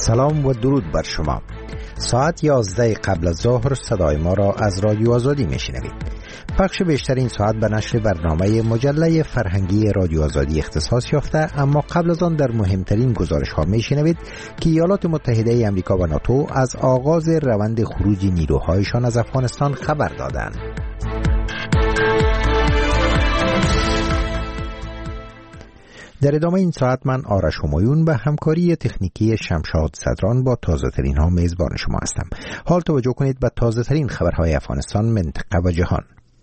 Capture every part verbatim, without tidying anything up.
سلام و درود بر شما. ساعت یازده قبل از ظهر صدای ما را از رادیو آزادی میشنوید. پخش بیشتر این ساعت به نشر برنامه مجله فرهنگی رادیو آزادی اختصاص یافته، اما قبل از آن در مهمترین گزارش ها میشنوید که ایالات متحده آمریکا و ناتو از آغاز روند خروج نیروهایشان از افغانستان خبر دادند. در ادامه این ساعت من آرش همایون به همکاری تکنیکی شمشاد صدران با تازه ترین ها میزبان شما هستم. حال توجه کنید به تازه ترین خبرهای افغانستان، منطقه و جهان.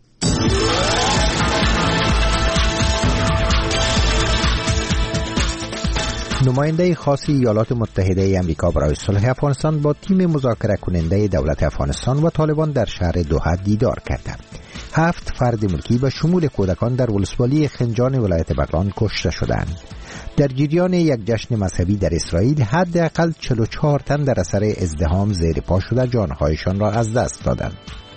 نماینده خاص ایالات متحده آمریکا برای صلح افغانستان با تیم مذاکره کننده دولت افغانستان و طالبان در شهر دوحه دیدار کرد. هفت فرد ملکی به شمول کودکان در ولسوالی خنجان ولایت بغلان کشته شدند. در جریان یک جشن مذهبی در اسرائیل حداقل چهل و چهار تن در اثر ازدحام زیر پا شده جانهایشان را از دست دادند.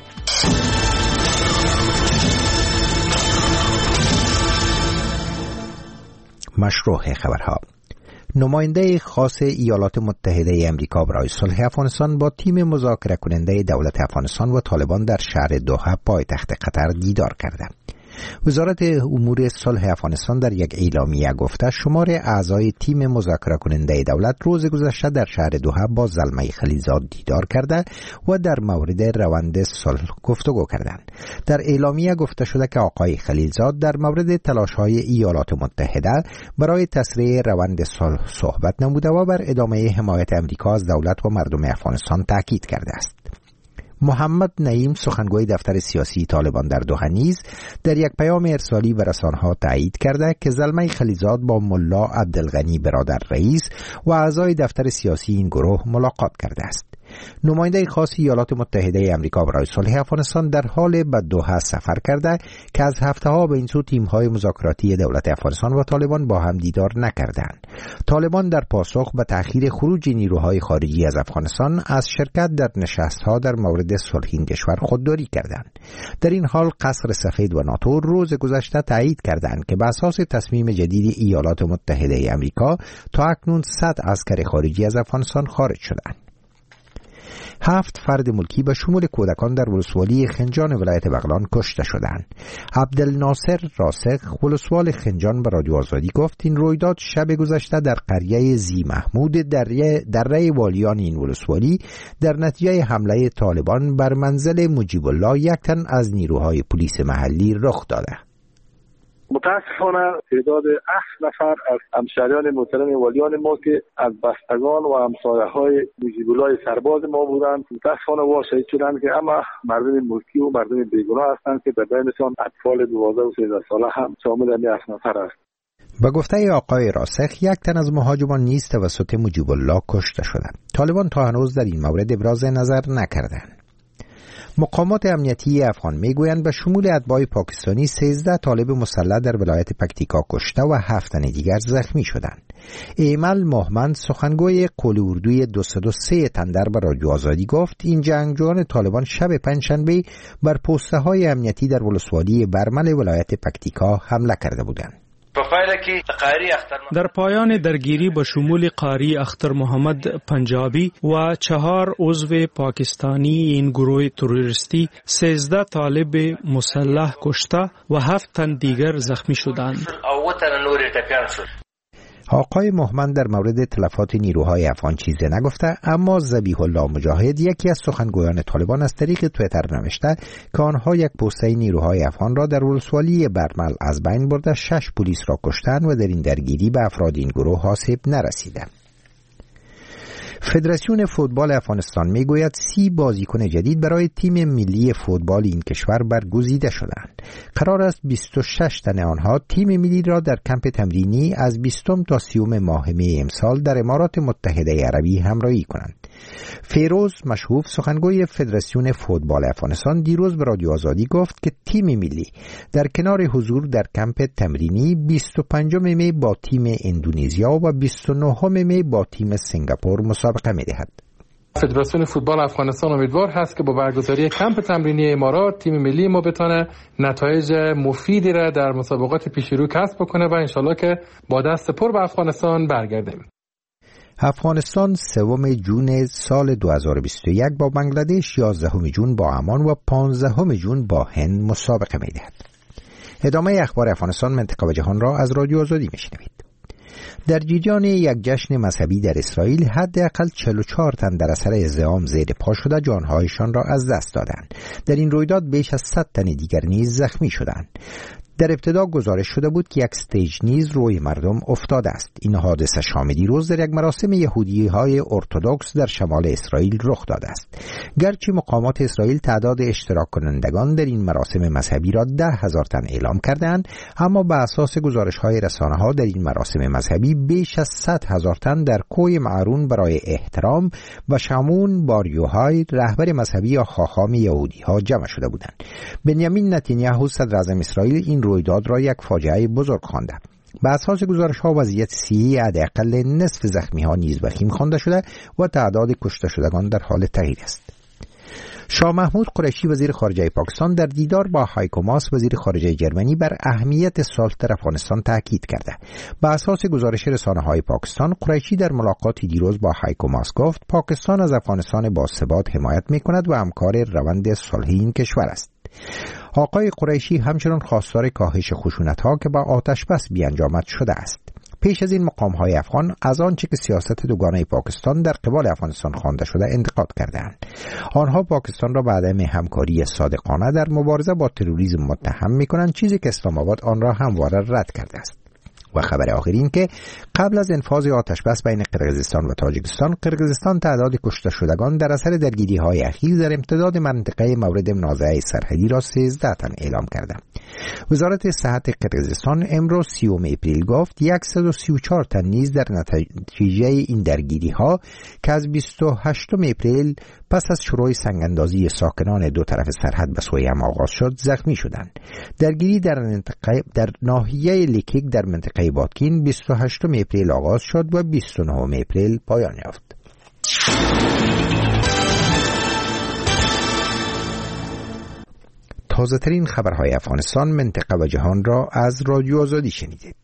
مشروع خبرها. نماینده خاص ایالات متحده آمریکا برای صلح افغانستان با تیم مذاکره کننده دولت افغانستان و طالبان در شهر دوحه پایتخت قطر دیدار کرده. وزارت امور صلح افغانستان در یک اعلامیه گفته شمار اعضای تیم مذاکره کننده دولت روز گذشته در شهر دوحه با زلمه خلیلزاد دیدار کرده و در مورد روند صلح گفتگو کردند. در اعلامیه گفته شده که آقای خلیلزاد در مورد تلاش‌های ایالات متحده برای تسریع روند صلح صحبت نموده و بر ادامه حمایت امریکا از دولت و مردم افغانستان تاکید کرده است. محمد نعیم سخنگوی دفتر سیاسی طالبان در دوحه نیز در یک پیام ارسالی به رسانه‌ها تایید کرده که زلمه خلیلزاد با ملا عبدالغنی برادر رئیس و اعضای دفتر سیاسی این گروه ملاقات کرده است. نماینده خاص ایالات متحده آمریکا برای صلح افغانستان در حال به دوحه سفر کرده که از هفته‌ها به این سو تیم‌های مذاکراتی دولت افغانستان و طالبان با هم دیدار نکردند. طالبان در پاسخ به تأخیر خروج نیروهای خارجی از افغانستان از شرکت در نشست‌ها در مورد صلح این کشور خودداری کردند. در این حال قصر سفید و ناتو روز گذشته تایید کردند که بر اساس تصمیم جدید ایالات متحده آمریکا تا اکنون صد عسکر خارجی از افغانستان خارج شدند. هفت فرد ملکی به شمول کودکان در ولسوالی خنجان ولایت بغلان کشته شدند. عبدالناصر راسخ ولسوال خنجان به رادیو آزادی گفت این رویداد شب گذشته در قریه زی محمود دره دره والیان این ولسوالی در نتیجه حمله طالبان بر منزل مجیب الله یک تن از نیروهای پلیس محلی رخ داده. متاسفانه تعداد هفت نفر از همشهریان محترم والیان ما که از بستگان و همسایه‌های مجیب الله سرباز ما بودند متاسفانه وا شهید شدند که اما مردم ملکی و مردم بیگناه هستند که در بینشان اطفال دوازده و سیزده ساله هم شامل این هفت نفر است. به گفته آقای راسخ یک تن از مهاجمان نیز توسط مجیب الله کشته شدند. طالبان تا هنوز در این مورد ابراز نظر نکردند. مقامات امنیتی افغان میگویند به شمول اتباع پاکستانی سیزده طالب مسلح در ولایت پکتیکا کشته و هفت تن دیگر زخمی شدند. ایمل محمد سخنگوی قول اردوی دویست و سه تندر به رادیو آزادی گفت این جنگجویان طالبان شب پنجشنبه بر پسته های امنیتی در ولسوالی برمل ولایت پکتیکا حمله کرده بودند. در پایان درگیری با شمول قاری اختر محمد پنجابی و چهار عضو پاکستانی این گروه تروریستی سیزده طالب مسلح کشته و هفت تن دیگر زخمی شدند. آقای محمد در مورد تلفات نیروهای افغان چیزی نگفته، اما ذبیح الله مجاهد یکی از سخنگویان طالبان از طریق توییتر نوشته که آنها یک پسته نیروهای افغان را در ولسوالی برمل از بین برده شش پلیس را کشتند و در این درگیری به افراد این گروه آسیب نرسیده. فدراسیون فوتبال افغانستان میگوید سی بازیکن جدید برای تیم ملی فوتبال این کشور برگزیده شدند. قرار است بیست و شش تن آنها تیم ملی را در کمپ تمرینی از بیستم تا سیوم ماه می امسال در امارات متحده عربی همراهی کنند. فیروز مشهوف سخنگوی فدراسیون فوتبال افغانستان دیروز به رادیو آزادی گفت که تیم ملی در کنار حضور در کمپ تمرینی بیست و پنجم می با تیم اندونزیا و بیست و نهم می با تیم سنگاپور مسابقه می دهد. فدراسیون فوتبال افغانستان امیدوار هست که با برگزاری کمپ تمرینی امارات تیم ملی ما بتونه نتایج مفیدی را در مسابقات پیش رو کسب بکنه و انشالله که با دست پر به افغانستان برگردیم. افغانستان سوم جون سال دو هزار و بیست و یک با بنگلادش، یازدهم جون با عمان و پانزدهم جون با هند مسابقه می‌دهد. ادامه اخبار افغانستان، منطقه و جهان را از رادیو آزادی میشنوید. در جریان یک جشن مذهبی در اسرائیل حداقل چهل و چهار تن در اثر ازدحام زیر پا شده جانهایشان را از دست دادند. در این رویداد بیش از صد تن دیگر نیز زخمی شدند. در ابتدا گزارش شده بود که یک استیج نیز روی مردم افتاده است. این حادثه شام دیروز در یک مراسم یهودی‌های ارتدوکس در شمال اسرائیل رخ داده است. گرچه مقامات اسرائیل تعداد اشتراک کنندگان در این مراسم مذهبی را ده هزار تن اعلام کردند، اما به اساس گزارش‌های رسانه‌ها در این مراسم مذهبی بیش از صد هزار تن در کوی معرون برای احترام و شمون بار یوهای رهبر مذهبی یا خاخام یهودی‌ها جمع شده بودند. بنیامین نتانیاهو صدر اعظم اسرائیل این رویداد را یک فاجعه بزرگ خوانده. به اساس گزارش‌ها وضعیت صحی حداقل نصف زخمی‌ها نیز وخیم خوانده شده و تعداد کشته شدگان در حال تغییر است. شاه محمود قریشی وزیر خارجه پاکستان در دیدار با هایکو ماس وزیر خارجه جرمنی بر اهمیت صلح در افغانستان تاکید کرده. به اساس گزارش رسانه‌های پاکستان، قریشی در ملاقاتی دیروز با هایکو ماس گفت پاکستان از افغانستان باثبات حمایت می‌کند و همکار روند صلحی این کشور است. آقای قریشی همچنان خواستار کاهش خشونت‌ها که با آتش بس بیانجامد شده است. پیش از این مقام‌های افغان از آنچه که سیاست دوگانه پاکستان در قبال افغانستان خوانده شده انتقاد کردند. آنها پاکستان را به عدم همکاری صادقانه در مبارزه با تروریسم متهم می‌کنند، چیزی که اسلام آباد آن را همواره رد کرده است. و خبر آخر این که قبل از انفاذ آتش بس بین قرقیزستان و تاجیکستان، قرقیزستان تعداد کشته شدگان در اثر درگیری‌های اخیر در امتداد منطقه مورد منازعه سرحدی را سیزده تن اعلام کرده. وزارت صحت قرقیزستان امروز سیوم اپریل گفت صد و سی و چهار تن نیز در نتیجه این درگیری‌ها که از بیست و هشتم اپریل پس از شروع سنگ‌اندازی ساکنان دو طرف سرحد به سوی هم آغاز شد زخمی شدند. درگیری در منطقه در ناحیه لیکیک در منطقه بادکین بیست و هشتم اپریل آغاز شد و بیست و نهم اپریل پایان یافت. تازه ترین خبرهای افغانستان، منطقه و جهان را از رادیو آزادی شنیدید.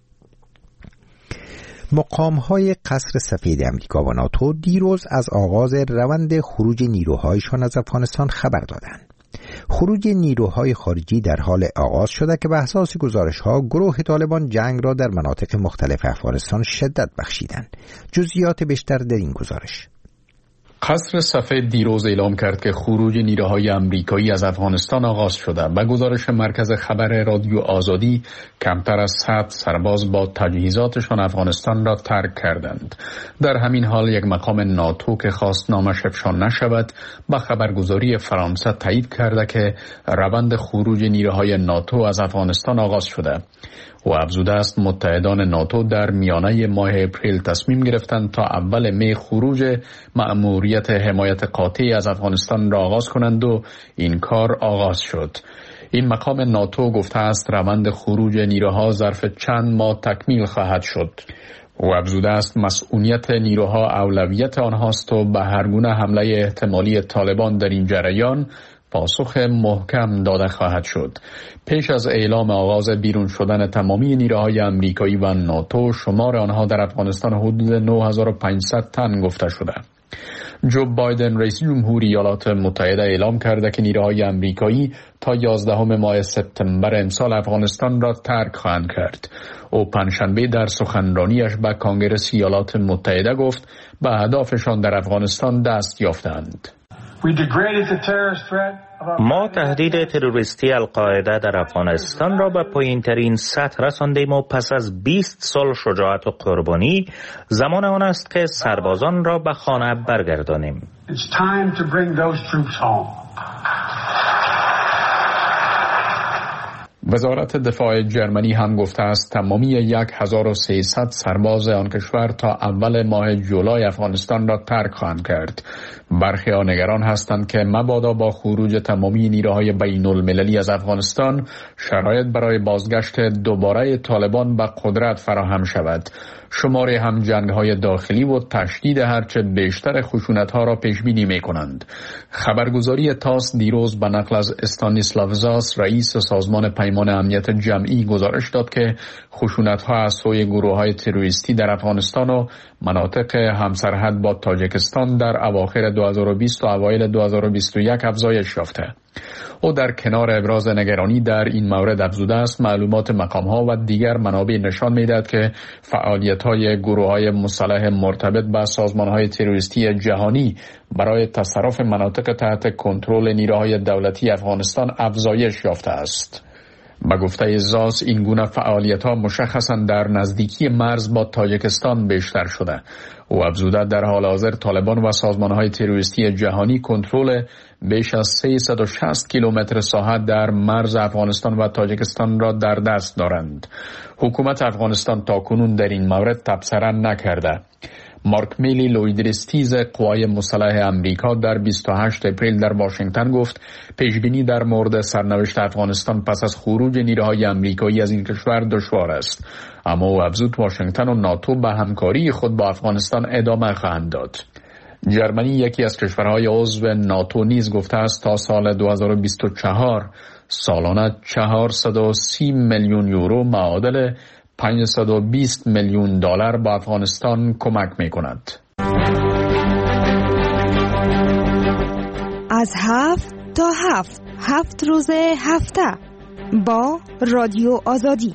مقام‌های قصر سفید امریکا و ناتو دیروز از آغاز روند خروج نیروهایشان از افغانستان خبر دادند. خروج نیروهای خارجی در حال آغاز شده که به اساس گزارش‌ها گروه طالبان جنگ را در مناطق مختلف افغانستان شدت بخشیدند. جزئیات بیشتر در این گزارش. قصر سفید دیروز اعلام کرد که خروج نیروهای امریکایی از افغانستان آغاز شده. به گزارش مرکز خبر رادیو آزادی، کمتر از صد سرباز با تجهیزاتشان افغانستان را ترک کردند. در همین حال یک مقام ناتو که خواست نامش افشا نشود، به خبرگزاری فرانسه تایید کرده که روند خروج نیروهای ناتو از افغانستان آغاز شده. و افزوده است متحدان ناتو در میانه ماه اپریل تصمیم گرفتند تا اول می خروج مأموریت حمایت قاطعی از افغانستان را آغاز کنند و این کار آغاز شد. این مقام ناتو گفته است روند خروج نیروها ظرف چند ماه تکمیل خواهد شد. و افزوده است مسئولیت نیروها اولویت آنهاست و به هر گونه حمله احتمالی طالبان در این جریان پاسخ محکم داده خواهد شد. پیش از اعلام آغاز بیرون شدن تمامی نیروهای امریکایی و ناتو، شمار آنها در افغانستان حدود نه هزار و پانصد تن گفته شده. جو بایدن رئیس جمهوری ایالات متحده اعلام کرده که نیروهای امریکایی تا یازدهم ماه سپتامبر امسال افغانستان را ترک خواهند کرد. او پنجشنبه در سخنرانیش به کانگرس ایالات متحده گفت به اهدافشان در افغانستان دست یافتند. ما تهدید تروریستی القاعده در افغانستان را به پایین‌ترین سطح رساندیم و پس از بیست سال شجاعت و قربانی زمان آن است که سربازان را به خانه برگردانیم. وزارت دفاع جرمنی هم گفته است تمامی هزار و سیصد سرباز آن کشور تا اول ماه جولای افغانستان را ترک خواهند کرد. برخی ها نگران هستند که مبادا با خروج تمامی نیروهای بین المللی از افغانستان شرایط برای بازگشت دوباره طالبان به قدرت فراهم شود. شماره هم جنگ‌های داخلی و تشدید هرچه بیشتر خشونت‌ها را پیش بینی می‌کنند. خبرگزاری تاس دیروز به نقل از استانیسلاو زاس رئیس سازمان پیمان سازمان امنیت جمعی گزارش داد که خشونت‌ها از سوی گروه‌های تروریستی در افغانستان و مناطق همسرحد با تاجیکستان در اواخر دو هزار و بیست و اوایل دو هزار و بیست و یک افزایش یافته. او در کنار ابراز نگرانی در این مورد افزوده است معلومات مقام‌ها و دیگر منابع نشان می‌دهد که فعالیت‌های گروه‌های مسلح مرتبط با سازمان‌های تروریستی جهانی برای تصرف مناطق تحت کنترل نیروهای دولتی افغانستان افزایش یافته است. به گفته زاس این گونه فعالیت‌ها مشخصاً در نزدیکی مرز با تاجیکستان بیشتر شده. او افزوده در حال حاضر طالبان و سازمان‌های تروریستی جهانی کنترل بیش از سیصد و شصت کیلومتر ساحه در مرز افغانستان و تاجیکستان را در دست دارند. حکومت افغانستان تاکنون در این مورد تبصره نکرده. مارک میلی لویدرستیز قوای مسلح امریکا در بیست و هشتم اپریل در واشنگتن گفت پیشبینی در مورد سرنوشت افغانستان پس از خروج نیروهای امریکایی از این کشور دشوار است، اما او افزود واشنگتن و ناتو به همکاری خود با افغانستان ادامه خواهند داد. جرمنی یکی از کشورهای عضو ناتو نیز گفته است تا سال دو هزار و بیست و چهار سالانه چهارصد و سی میلیون یورو معادل پانصد و بیست میلیون دلار به افغانستان کمک می کند. از هفت تا هفت هفت روز هفته با رادیو آزادی.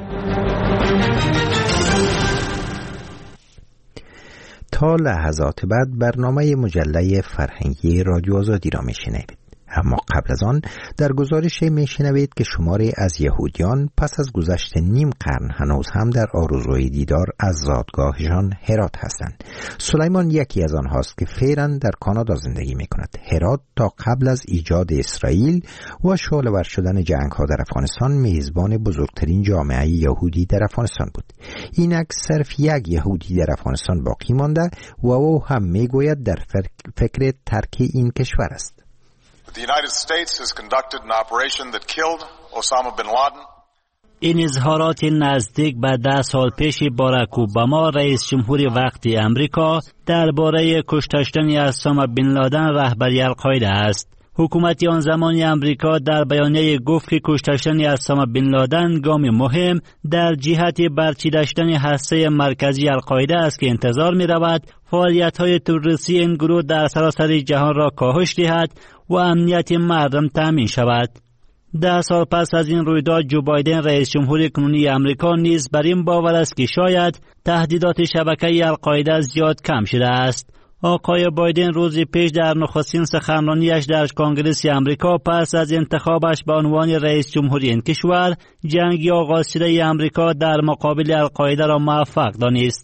تا لحظات بعد برنامه مجله فرهنگی رادیو آزادی را می شنوید. اما قبل از آن در گزارش می شنوید که شماری از یهودیان پس از گذشت نیم قرن هنوز هم در آرزوی دیدار از زادگاهشان هرات هستند. سلیمان یکی از آنهاست که فعلا در کانادا زندگی می کند. هرات تا قبل از ایجاد اسرائیل و شعله‌ور شدن جنگ ها در افغانستان میزبان بزرگترین جامعه یهودی در افغانستان بود. اینک صرف یک یهودی در افغانستان باقی مانده و او هم می گوید در فکر ترک این کشور است. The United States has conducted an operation that killed Osama bin Laden. این اظهارات نزدیک به ده سال پیش باراک اوباما رئیس جمهور وقتی امریکا درباره کشته شدن اسامه بن لادن رهبری القاعده است. حکومت آن زمانی امریکا در بیانیه گفت که کشته شدن اسامه بن لادن گام مهم در جهت برچیده شدن هسته مرکزی القاعده است که انتظار می رود فعالیت‌های تروریستی این گروه در سراسر جهان را کاهش دهد و امنیت مردم تامین شود. ده سال پس از این رویداد جو بایدن رئیس جمهور کنونی امریکا نیز بر این باور است که شاید تهدیدات شبکه القاعده زیاد کم شده است. آقای بایدن روزی پیش در نخستین سخنرانیش در کنگره امریکا پس از انتخابش به عنوان رئیس جمهوری این کشور جنگی آغاز شده امریکا در مقابل القاعده را موفق دانست.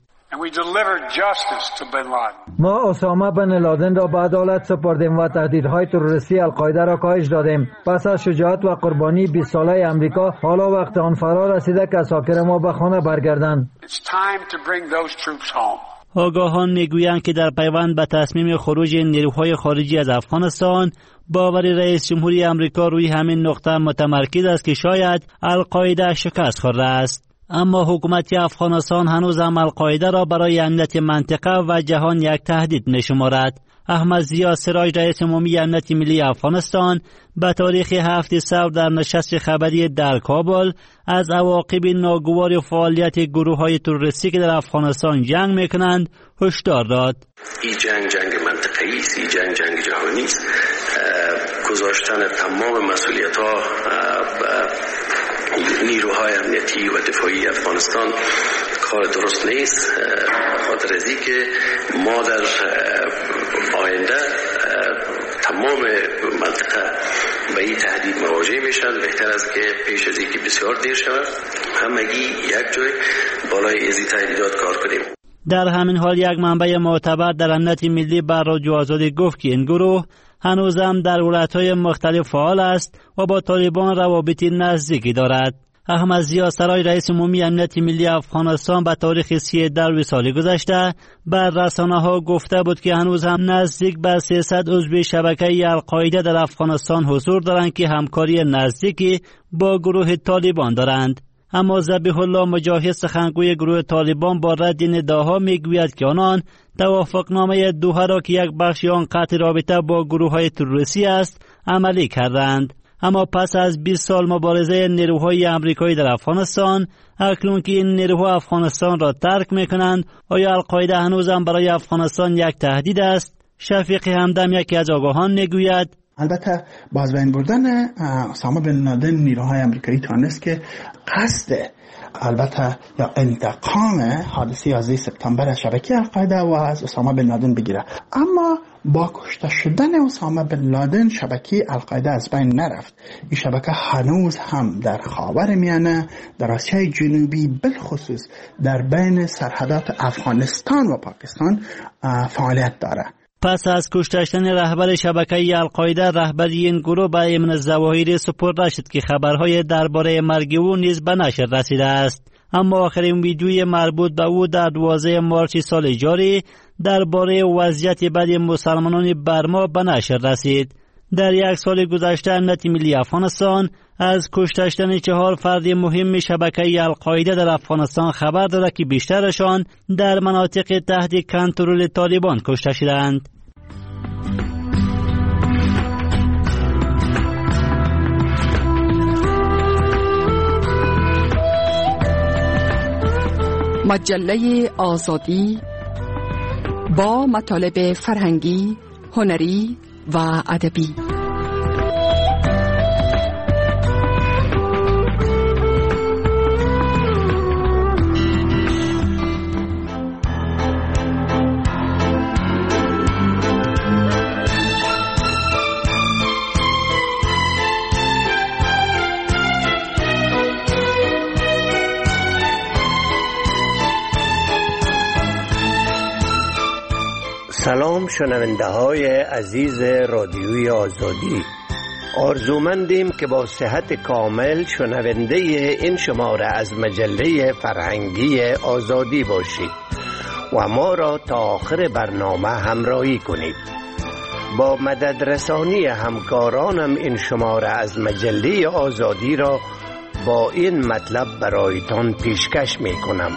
ما اسامه بن لادن را به عدالت سپردیم و تهدیدهای تروریستی القاعده را کاهش دادیم. پس از شجاعت و قربانی بیست ساله امریکا حالا وقت آن فرا رسیده که اساکر ما به خانه برگردند. آگاهان میگویند که در پیوند به تصمیم خروج نیروهای خارجی از افغانستان باور رئیس جمهوری امریکا روی همین نقطه متمرکز است که شاید القاعده شکست خورده است. اما حکومت افغانستان هنوز هم القاعده را برای امنیت منطقه و جهان یک تهدید می‌شمارد. احمد ضیا سراج رئیس عمومی امنیت ملی افغانستان به تاریخ هفت صفر در نشست خبری در کابل از عواقب ناگوار فعالیت گروه‌های تروریستی که در افغانستان جنگ می‌کنند هشدار داد. این جنگ جنگ منطقه‌ای است، این جنگ جنگ جهانی است. گذاشتن تمام مسئولیت‌ها نیروهای امنیتی و دفاعی افغانستان کار درست نیست، خاطر از این که ما در آینده تمام منطقه به این تهدید مواجه میشن. بهتر است که پیش از این که بسیار دیر شود همگی یک جای بالای ازی تهدیدات کار کنیم. در همین حال یک منبع معتبر در امنیت ملی بر رادیو آزادی گفت که این گروه هنوز هم در ولایت‌های مختلف فعال است و با طالبان روابط نزدیکی دارد. احمد ضیا سراج رئیس عمومی امنیت ملی افغانستان به تاریخ سیزده سال گذشته بر رسانه‌ها گفته بود که هنوز هم نزدیک به سیصد عضو شبکه القاعده در افغانستان حضور دارند که همکاری نزدیکی با گروه طالبان دارند. اما ذبیح الله مجاهد سخنگوی گروه طالبان با رد نداها میگوید که آنان توافقنامه دوحه را که یک بخش آن قطع رابطه با گروه‌های تروریستی است عملی کردند. اما پس از بیست سال مبارزه نیروهای امریکایی در افغانستان، اکنون که این نیروها افغانستان را ترک میکنند، آیا القاعده هنوز هم برای افغانستان یک تهدید است؟ شفیق همدم یکی از آگاهان میگوید البته با از بین بردن اسامه بن لادن نیروهای امریکایی تانست که قصد البته یا انتقام حادثه یازده سپتامبر از شبکه القاعده و از اسامه بن لادن بگیره، اما با کشته شدن اسامه بن لادن شبکه القاعده از بین نرفت. این شبکه هنوز هم در خاورمیانه، در آسیای جنوبی، بالخصوص در بین سرحدات افغانستان و پاکستان فعالیت داره. پس از کشته شدن رهبر شبکه القاعده، رهبری این گروه به ایمن الظواهری سپرده شد که خبرهای درباره مرگ او نیز به نشر رسیده است. اما آخرین ویدیوی مربوط به او در دوازده مارس سال جاری درباره وضعیت بد مسلمانان برما به نشر رسید. در یک سال گذشته امنیت ملی افغانستان از کشته شدن چهار فرد مهم شبکه القاعده در افغانستان خبر دارد که بیشترشان در مناطق تحت کنترل طالبان کشته شدند. مجله آزادی با مطالب فرهنگی، هنری و ادبی. سلام شنونده های عزیز رادیوی آزادی، آرزومندیم که با صحت کامل شنونده این شماره از مجله فرهنگی آزادی باشید و ما را تا آخر برنامه همراهی کنید. با مدد رسانی همکارانم این شماره از مجله آزادی را با این مطلب برایتان پیشکش می کنم.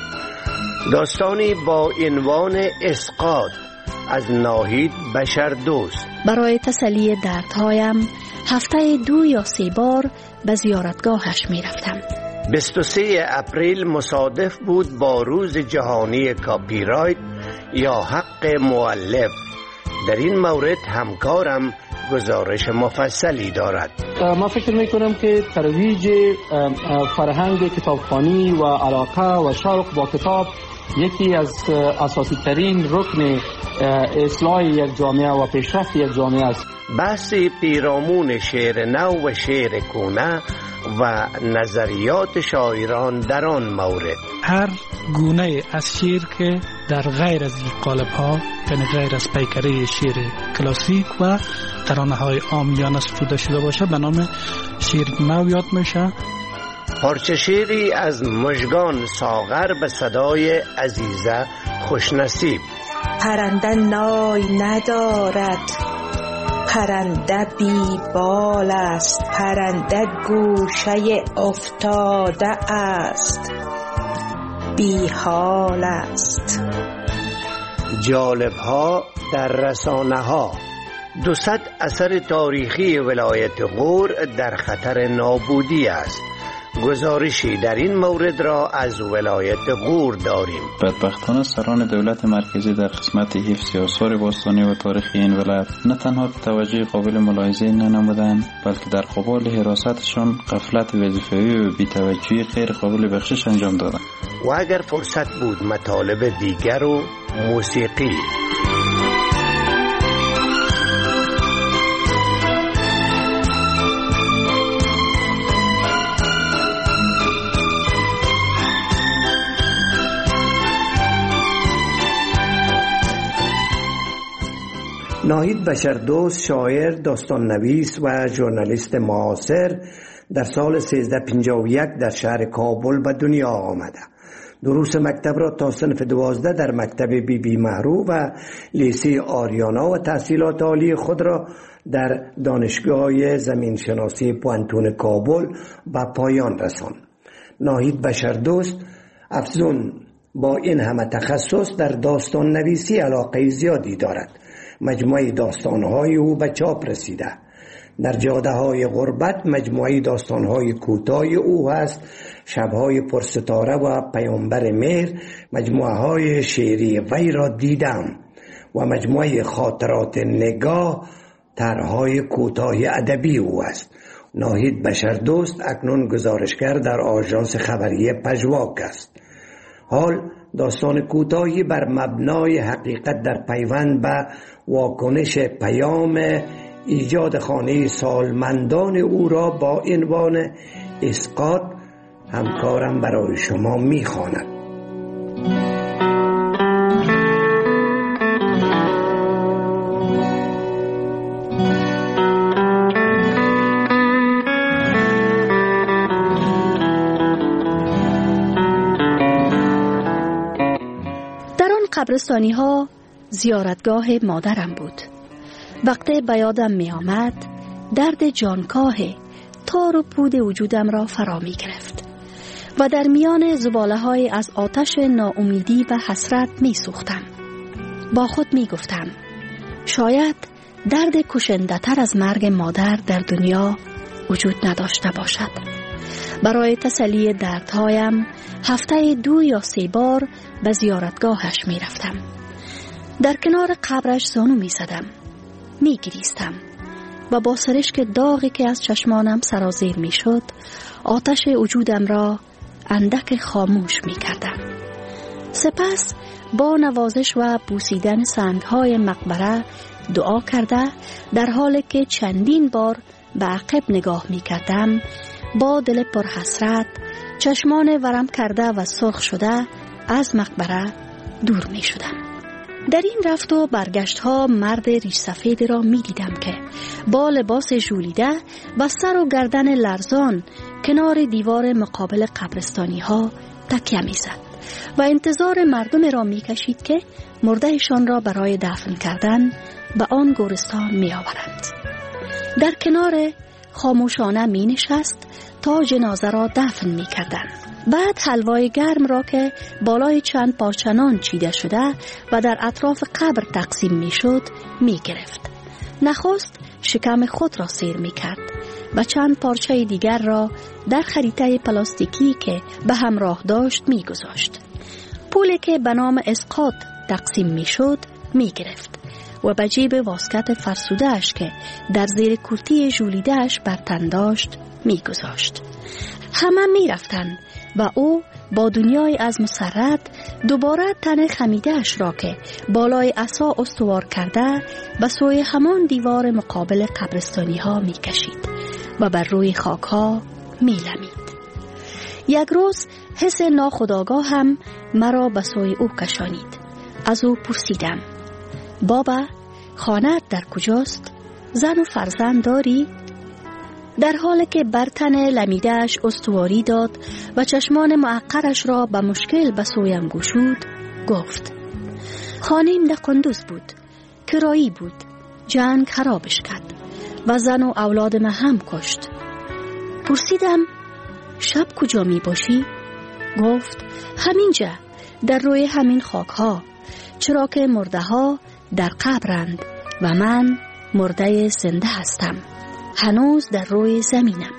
داستانی با عنوان اسقاط از ناهید بشردوست. برای تسلی دردهایم هفته دو یا سه بار به زیارتگاهش می رفتم. بیست و سوم اپریل مصادف بود با روز جهانی کاپی رایت یا حق مؤلف. در این مورد همکارم گزارش مفصلی دارد. ما فکر میکنم که ترویج فرهنگ کتابخوانی و علاقه و شوق با کتاب یکی از اساسی ترین رکن اصلاح یک جامعه و پیشرفت یک جامعه است. بحث پیرامون شعر نو و شعر کهنه و نظریات شاعران در آن مورد. هر گونه از شعر که در غیر از این قالب ها، یعنی غیر از پیکره شعر کلاسیک و ترانه های عامیانه سروده شده باشه، به نام شعر نو یاد میشه. پارچه شعری از مژگان ساغر به صدای عزیزه خوشنصیب. پرنده نای ندارد، پرنده بی بال است، پرنده گوشه افتاده است، بی حال است. جالب ها در رسانه ها. دوصد اثر تاریخی ولایت غور در خطر نابودی است. گزارشی در این مورد را از ولایت غور داریم. بدبختانه سران دولت مرکزی در قسمت حفظ آثار باستانی و تاریخی این ولایت نه تنها توجه قابل ملاحظه ننمودند، بلکه در قبال حراستشان غفلت وظیفه‌ای و بی‌توجهی غیر قابل بخشش انجام دادند. و اگر فرصت بود مطالب دیگر و موسیقی. ناهید بشردوست، شاعر، داستان نویس و ژورنالیست معاصر، در سال سیزده پنجاه و یک در شهر کابل به دنیا آمده. دروس مکتب را تا صنف دوازده در مکتب بی بی محرو و لیسه آریانا و تحصیلات عالی خود را در دانشگاه زمینشناسی پوانتون کابل به پایان رساند. ناهید بشردوست افزون با این همه تخصص در داستان نویسی علاقه زیادی دارد. مجموعه داستانهای او به چاپ رسیده. در جاده های غربت مجموعه داستان های کوتاه او هست، شبهای پرستاره و پیامبر مهر، مجموعه های شعری وی را دیدم و مجموعه خاطرات نگاه طرحهای کوتاه ادبی او است. ناهید بشردوست اکنون گزارشگر در آژانس خبری پژواک است. حال داستان کوتاهی بر مبنای حقیقت در پیوند به واکنش پیام ایجاد خانه سالمندان او را با عنوان اسقاط همکارم برای شما می‌خواند. در آن قبرستانی ها زیارتگاه مادرم بود. وقتی به یادم می آمد درد جانکاه تار و پود وجودم را فرا می گرفت و در میان زباله های از آتش ناامیدی و حسرت می سوختم. با خود می گفتم شاید درد کشنده تر از مرگ مادر در دنیا وجود نداشته باشد. برای تسلی دردهایم هفته دو یا سه بار به زیارتگاهش می رفتم. در کنار قبرش زانو می زدم، می گریستم و با سرشک داغی که از چشمانم سرازیر می شد آتش وجودم را اندک خاموش می کردم. سپس با نوازش و بوسیدن سنگهای مقبره دعا کرده در حالی که چندین بار به عقب نگاه می کردم با دل پر حسرت، چشمان ورم کرده و سرخ شده از مقبره دور می شدم. در این رفت و برگشت ها مرد ریش سفید را می دیدم که با لباس ژولیده و سر و گردن لرزان کنار دیوار مقابل قبرستانی ها تکیه می زد و انتظار مردم را می کشید که مردهشان را برای دفن کردن به آن گورستان می آورند. در کنار خاموشانه می نشست تا جنازه را دفن می کردند. بعد حلوای گرم را که بالای چند پارچه نان چیده شده و در اطراف قبر تقسیم می شد می گرفت. نخست شکم خود را سیر می کرد و چند پارچه دیگر را در خریطه پلاستیکی که به همراه داشت می گذاشت. پولی که به نام اسقاط تقسیم می شد می گرفت و به جیب واسکت فرسوده‌اش که در زیر کرتی ژولیده‌اش بر تن داشت می گذاشت. همه می رفتند و او با دنیای از مسرت دوباره تن خمیده‌اش را که بالای عصا استوار کرده به سوی همان دیوار مقابل قبرستانی ها می کشید و بر روی خاک ها می لمید. یک روز حس ناخودآگاه هم مرا به سوی او کشانید. از او پرسیدم بابا خانه‌ات در کجاست؟ زن و فرزند داری؟ در حالی که بر تن لمیده‌اش استواری داد و چشمان معقرش را به مشکل به سویم گشود گفت خانه‌ام در قندوز بود، کرایی بود، جنگ خرابش کرد و زن و اولاد ما هم کشت. پرسیدم شب کجا می باشی؟ گفت همینجا در روی همین خاک ها، چرا که مرده ها در قبرند و من مرده زنده هستم، هنوز در روی زمینم.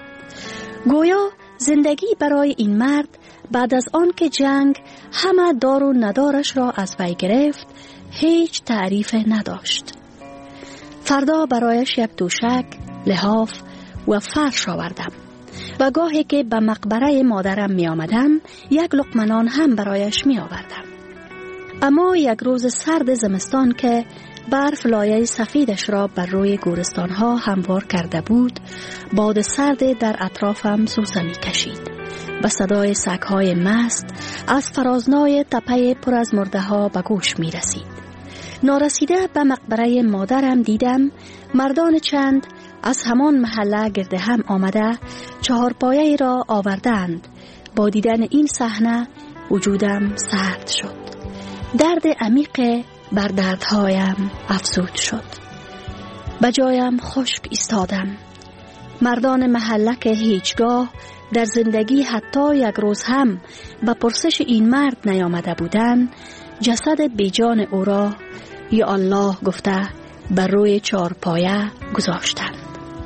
گویا زندگی برای این مرد بعد از آن که جنگ همه دار و ندارش را از وی گرفت هیچ تعریف نداشت. فردا برایش یک دوشک، لحاف و فرش آوردم و گاهی که به مقبره مادرم می آمدم یک لقمه نان هم برایش می آوردم. اما یک روز سرد زمستان که برف لایه سفیدش را بر روی گورستان ها هموار کرده بود، باد سرد در اطرافم سوسه می کشید و صدای سگ های مست از فرازنای تپه پر از مرده ها به گوش می رسید. نارسیده به مقبره مادرم دیدم مردان چند از همان محله گرده هم آمده چهار پایه را آوردند. با دیدن این صحنه وجودم سرد شد. درد عمیق بر دردهایم افزود شد. به جایم خشک ایستادم. مردان محله که هیچگاه در زندگی حتی یک روز هم به پرسش این مرد نیامده بودند، جسد بیجان او را یا الله گفته بر روی چهار پایه گذاشتند.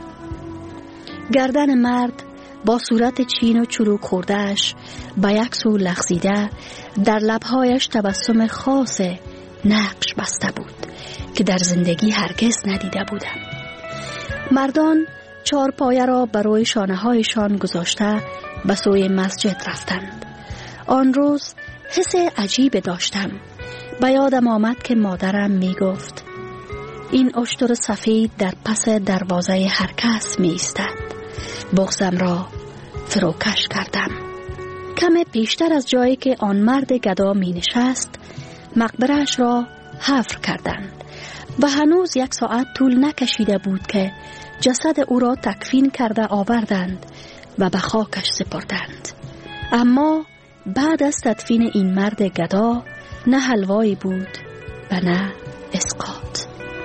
گردن مرد با صورت چین و چروک خورده‌اش به یک سو لغزیده، در لبهایش تبسم خاص نقش بسته بود که در زندگی هرگز ندیده بودم. مردان چارپایه را برای شانه هایشان گذاشته به سوی مسجد رفتند. آن روز حس عجیب داشتم. به یادم آمد که مادرم می گفت این اشتر سفید در پس دروازه هر کس می ایستد. بغضم را فروکش کردم. کم پیشتر از جایی که آن مرد گدا می نشست مقبرش را حفر کردند و هنوز یک ساعت طول نکشیده بود که جسد او را تکفین کرده آوردند و به خاکش سپردند. اما بعد از تدفین این مرد گدا نه حلوایی بود و نه اسقاط.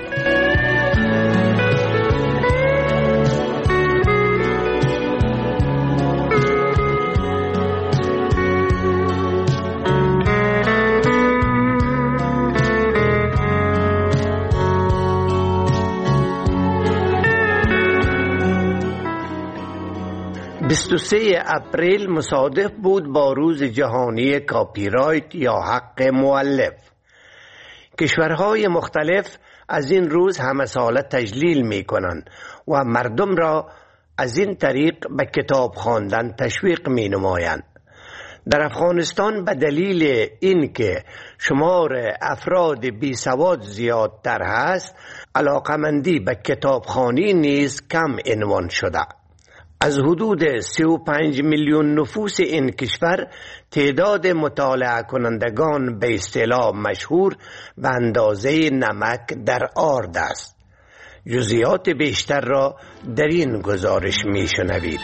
بیست و سوم اپریل مصادف بود با روز جهانی کاپی رایت یا حق مؤلف. کشورهای مختلف از این روز همه ساله تجلیل می کنند و مردم را از این طریق به کتاب خواندن تشویق می نمایند. در افغانستان به دلیل اینکه شمار افراد بی سواد زیادتر هست، علاقمندی به کتابخوانی نیز کم عنوان شده. از حدود سی و پنج میلیون نفوس این کشور تعداد مطالعه کنندگان به اصطلاح مشهور به اندازه نمک در آرد است. جزئیات بیشتر را در این گزارش می شنوید.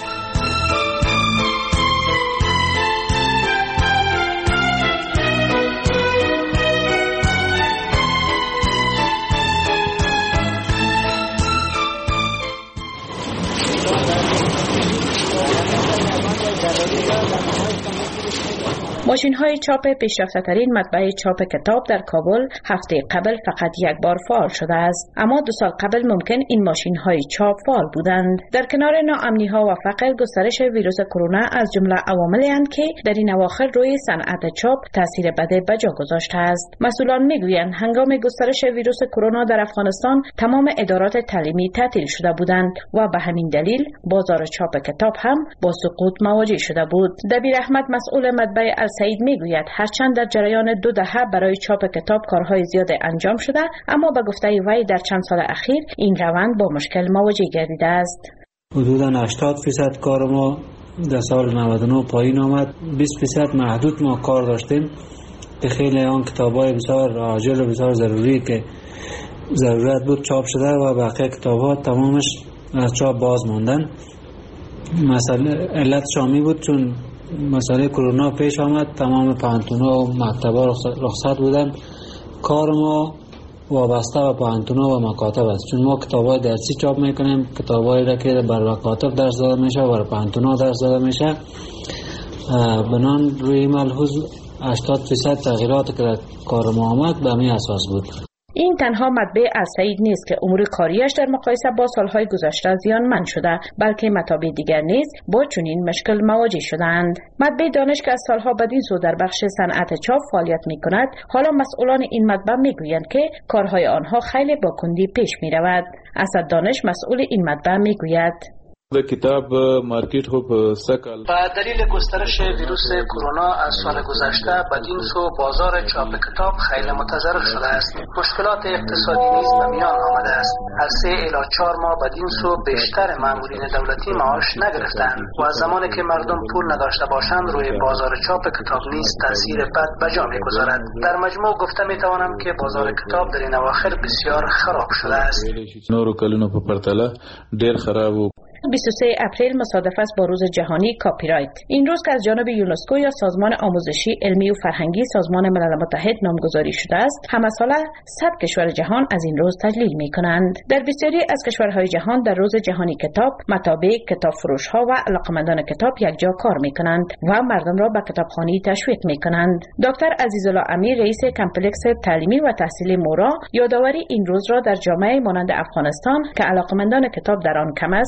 ماشین های چاپ پیشرفته ترین مطبعه چاپ کتاب در کابل هفته قبل فقط یک بار فعال شده است، اما دو سال قبل ممکن این ماشین های چاپ فعال بودند. در کنار ناامنی ها و فقر، گسترش ویروس کرونا از جمله عواملی اند که در این اواخر روی صنعت چاپ تاثیر بده به جا گذاشته است. مسئولان میگویند هنگام گسترش ویروس کرونا در افغانستان تمام ادارات تعلیمی تعطیل شده بودند و به همین دلیل بازار چاپ کتاب هم با سقوط مواجه شده بود. دبیر احمد مسئول مطبعه سعید میگوید هرچند در جریان دو دهه برای چاپ کتاب کارهای زیاد انجام شده، اما به گفته وی در چند سال اخیر این روند با مشکل مواجه گردیده است. حدوداً هشتاد درصد کار ما در سال نود و نه پایین آمد. بیست درصد محدود ما کار داشتیم که خیلی آن کتاب‌های بسیار عاجل و بسیار ضروری که ضرورت بود چاپ شده و بقیه کتاب‌ها تمامش از چاپ باز ماندن. مسئله علت شامی بود چون مسئله کرونا پیش آمد، تمام پانتونا و مکتبا رخصت بودن. کار ما وابسته به پانتونا و مکاتب است، چون ما کتابای درسی چاپ میکنیم، کتابایی را که بر مکاتب درس داده میشه و بر پانتونا درس داده میشه. بنان روی ملحوظ هشتاد درصد تغییرات که در کار ما آمد به همین اساس بود. این تنها مطبع السعید نیست که امور کاریش در مقایسه با سالهای گذشته زیانمند شده، بلکه مطابع دیگر نیز با چنین مشکل مواجه شدند. مطبع دانش که از سالها بدین سو در بخش صنعت چاپ فعالیت می‌کند، حالا مسئولان این مطبع میگویند که کارهای آنها خیلی با کندی پیش می‌رود. اسد دانش مسئول این مطبع میگوید د کتاب مارکیټ خو په سکل په دلیل گسترش ویروس کرونا از سال گذشته بدین سو بازار چاپ کتاب خیلی متضرر شده است. مشکلات اقتصادی نیز به میان آمده است. از سه الی چهار ماه بدین سو بیشتر مامورین دولتی معاش نگرفتند و از زمانی که مردم پول نداشته باشند روی بازار چاپ کتاب نیز تاثیر بد به جا میگذارد. در مجموع گفته میتوانم که بازار کتاب در این اواخر بسیار خراب شده است. نورو کلونو په پرتله ډیر خراب و. بیست و سوم اپریل مصادف است با روز جهانی کاپی رایت. این روز که از جانب یونسکو یا سازمان آموزشی، علمی و فرهنگی سازمان ملل متحد نامگذاری شده است، همه ساله صد کشور جهان از این روز تجلیل می کنند. در بسیاری از کشورهای جهان در روز جهانی کتاب، مطابع، کتاب فروش ها و علاقمندان کتاب یکجا کار می کنند و مردم را به کتابخوانی تشویق می کنند. دکتر عزیزالله امیر، رئیس کمپلکس تعلیمی و تحصیلی مورا، یادآوری این روز را در جامعه مانند افغانستان که علاقمندان کتاب در آن کم است مهم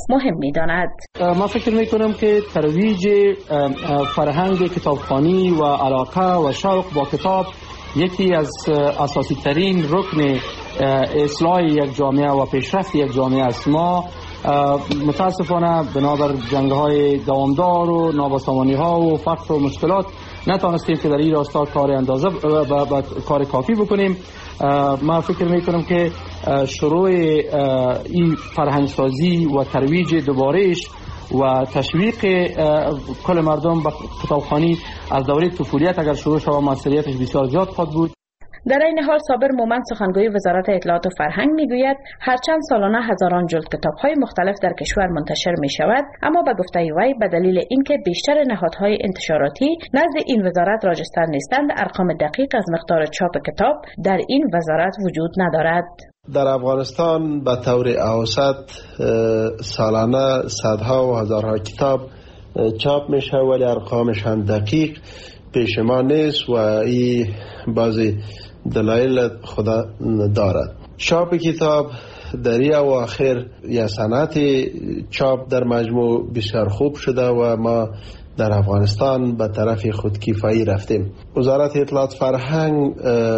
می‌داند. ما فکر می‌کنم که ترویج فرهنگ کتابخوانی و علاقه و شوق با کتاب یکی از اساسی ترین رکن اصلاح یک جامعه و پیشرفت یک جامعه است. ما متاسفانه بنابر جنگ‌های دوامدار و نابسامانی‌ها و فقر و مشکلات نتوانستیم که در این راستا کار اندازه و کار کافی بکنیم. ما فکر میکنم که شروع این فرهنگسازی و ترویج دوبارهش و تشویق کل مردم به کتابخوانی از دوره طفولیت اگر شروع شود موثریتش بسیار زیاد خواهد بود. در این حال صابر مومند سخنگوی وزارت اطلاعات و فرهنگ میگوید هرچند سالانه هزاران جلد کتاب‌های مختلف در کشور منتشر می شود، اما به گفته وی به دلیل اینکه بیشتر نهادهای انتشاراتی نزد این وزارت راجستر نیستند، ارقام دقیق از مقدار چاپ کتاب در این وزارت وجود ندارد. در افغانستان به طور اوسط سالانه صدها و هزارها کتاب چاپ میشه، ولی ارقامش هم دقیق پیش ما نیست و این بعضی دلایل خدا دارد. چاپ کتاب در این اواخر یا صنعت چاپ در مجموع بسیار خوب شده و ما در افغانستان به طرف خودکفایی رفتیم. وزارت اطلاعات فرهنگ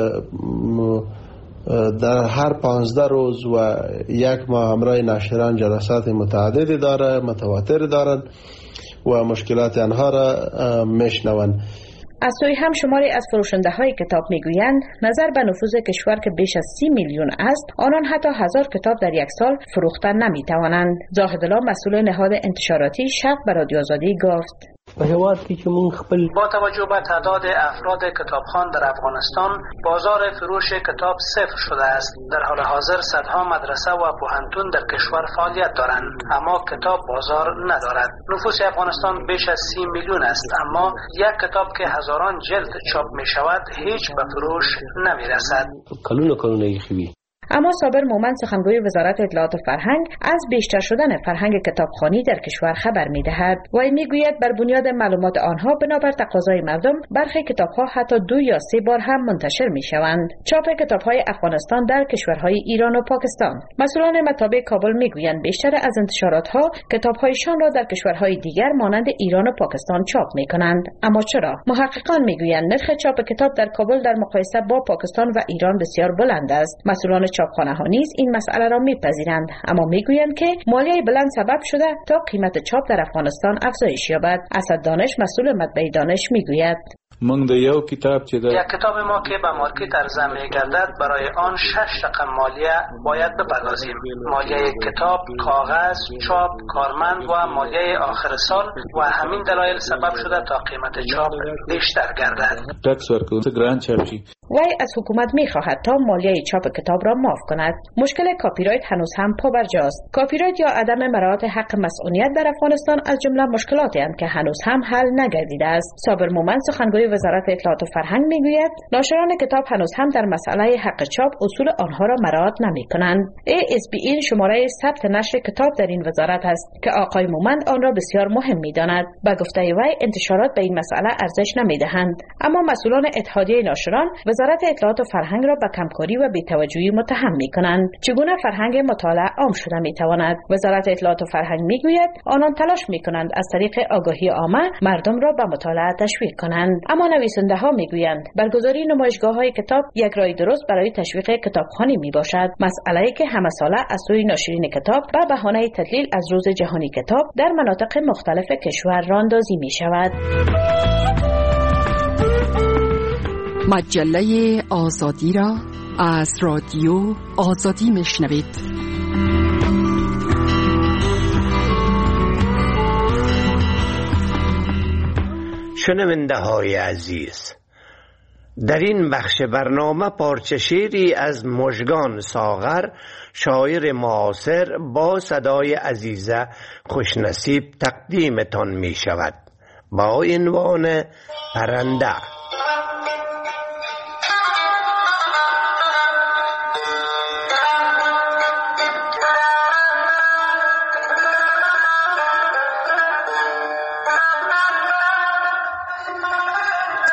در هر پانزده روز و یک ماه همراه ناشران جلسات متعددی داره، متواتر دارند و مشکلات آنها را میشنوند. از سوی هم شماری از فروشنده های کتاب میگویند نظر به نفوذ کشور که بیش از سی میلیون است، آنان حتی هزار کتاب در یک سال فروختن نمیتوانند. زاهدالله مسئول نهاد انتشاراتی شرق به رادیو آزادی گفت: په هیواد کې چې مونږ خپل با توجه به تعداد افراد کتابخوان در افغانستان، بازار فروش کتاب صفر شده است. در حال حاضر صدها مدرسه و پوهنتون در کشور فعالیت دارند، اما کتاب بازار ندارد. نفوس افغانستان بیش از سی میلیون است، اما یک کتاب که هزاران جلد چاپ می شود هیچ به فروش نمی رسد. کلونه کلونه یخوی. اما صابر مومند سخنگوی وزارت اطلاعات و فرهنگ از بیشتر شدن فرهنگ کتابخوانی در کشور خبر می‌دهد و میگوید بر بنیاد معلومات آنها بنابر تقاضای مردم برخی کتاب‌ها حتی دو یا سه بار هم منتشر می‌شوند. چاپ کتاب‌های افغانستان در کشورهای ایران و پاکستان. مسئولان مطابع کابل میگویند بیشتر از انتشارات‌ها کتاب‌هایشان را در کشورهای دیگر مانند ایران و پاکستان چاپ می‌کنند. اما چرا؟ محققان میگویند نرخ چاپ کتاب در کابل در مقایسه با پاکستان و ایران بسیار بلند است. مسئولان چاپخانه ها نیز این مسئله را میپذیرند، اما میگویند که مالیه بلند سبب شده تا قیمت چاپ در افغانستان افزایش یابد. اسد دانش مسئول مطبعه دانش میگوید: موږ د یو کتاب چې د یک کتاب ما که به مارکت عرضه میگردد برای آن شش رقم مالیه باید بپردازیم. مالیه کتاب، کاغذ، چاپ، کارمند و مالیه آخر سال و همین دلایل سبب شده تا قیمت چاپ بیشتر گردد. ټکس ورکول څه ګران چاپ شي. وی از حکومت میخواهد تا مالیه چاپ کتاب را معاف کند. مشکل کاپی رایت هنوز هم پابرجاست. کاپی رایت یا عدم مراعات حق مسئولیت در افغانستان از جمله مشکلاتی است که هنوز هم حل نگردیده است. صابر مومند سخنگوی وزارت اطلاعات و فرهنگ میگوید ناشران کتاب هنوز هم در مسئله حق چاپ اصول آنها را مراعات نمیکنند. ای اس بی این شماره ثبت نشر کتاب در این وزارت است که آقای مومند آن را بسیار مهم میداند. به گفته وی انتشارات به این مسئله ارزش نمیدهند، اما مسئولان اتحادیه ناشران وزارت اطلاعات و فرهنگ را به کمکاری و بی‌توجهی متهم می‌کنند. چگونه فرهنگ مطالعه عام شده می‌تواند؟ وزارت اطلاعات و فرهنگ می‌گوید آنان تلاش می‌کنند از طریق آگاهی عامه مردم را به مطالعه تشویق کنند، اما نویسنده‌ها می‌گویند برگزاری نمایشگاه‌های کتاب یک راه درست برای تشویق کتابخوانی میباشد، مسئله‌ای که همه ساله از سوی ناشرین کتاب به بهانه تدلیل از روز جهانی کتاب در مناطق مختلف کشور راندازی می‌شود. مجله آزادی را از رادیو آزادی میشنوید. شنونده های عزیز، در این بخش برنامه پارچه شعری از مژگان ساغر، شاعر معاصر، با صدای عزیزه خوشنصیب تقدیمتان می شود با عنوان پرنده.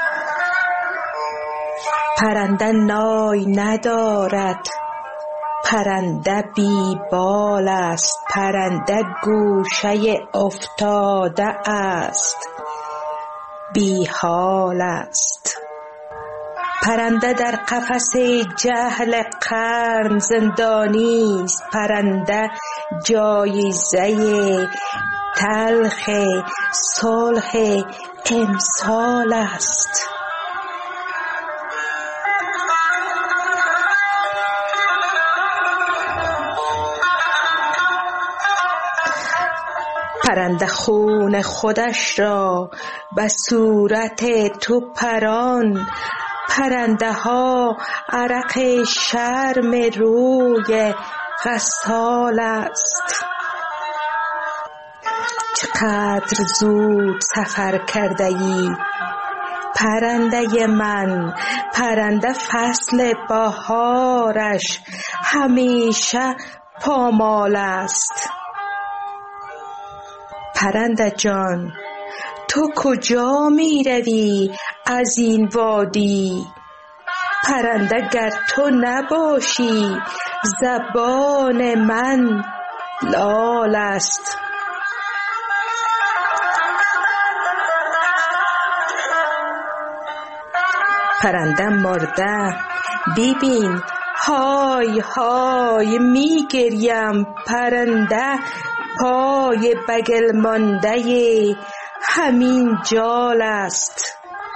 پرنده نای ندارد، پرنده بی بال است، پرنده گوشه افتاده است، بی حال است. پرنده در قفس جهل قرن زندانی است، پرنده جایزه تلخ صلح امسال است. پرنده خون خودش را به صورت تو پران، پرنده ها عرق شرم روی غسال است. چقدر زود سفر کرده ای پرنده من، پرنده فصل بهارش همیشه پامال است. پرنده جان تو کجا می روی از این وادی؟ پرنده گر تو نباشی زبان من لال است. پرنده مرده ببین های های می گریم، پرنده پای بغل مانده همین جال است.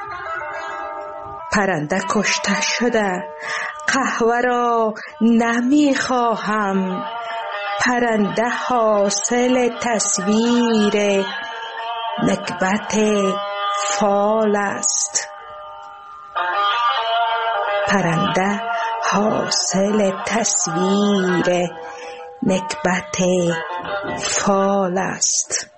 پرنده کشته شده قهوه را نمی خواهم، پرنده حاصل تصویر نکبت فال است. پرنده حاصل تصویر نکبت فال است.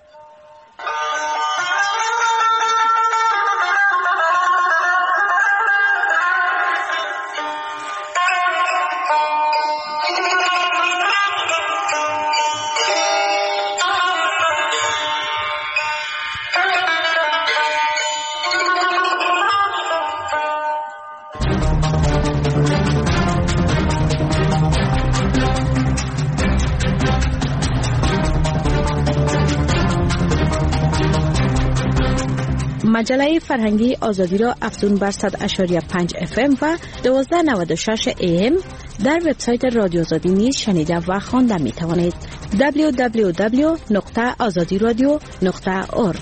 مجله فرهنگی آزادی را افزون بر صد و پنج اف ام و دویست و نود و شش ای ام در وبسایت رادیو آزادی نیز شنیده و خوانده می توانید. دبلیو دبلیو دبلیو نقطه آزادی رادیو نقطه اورگ.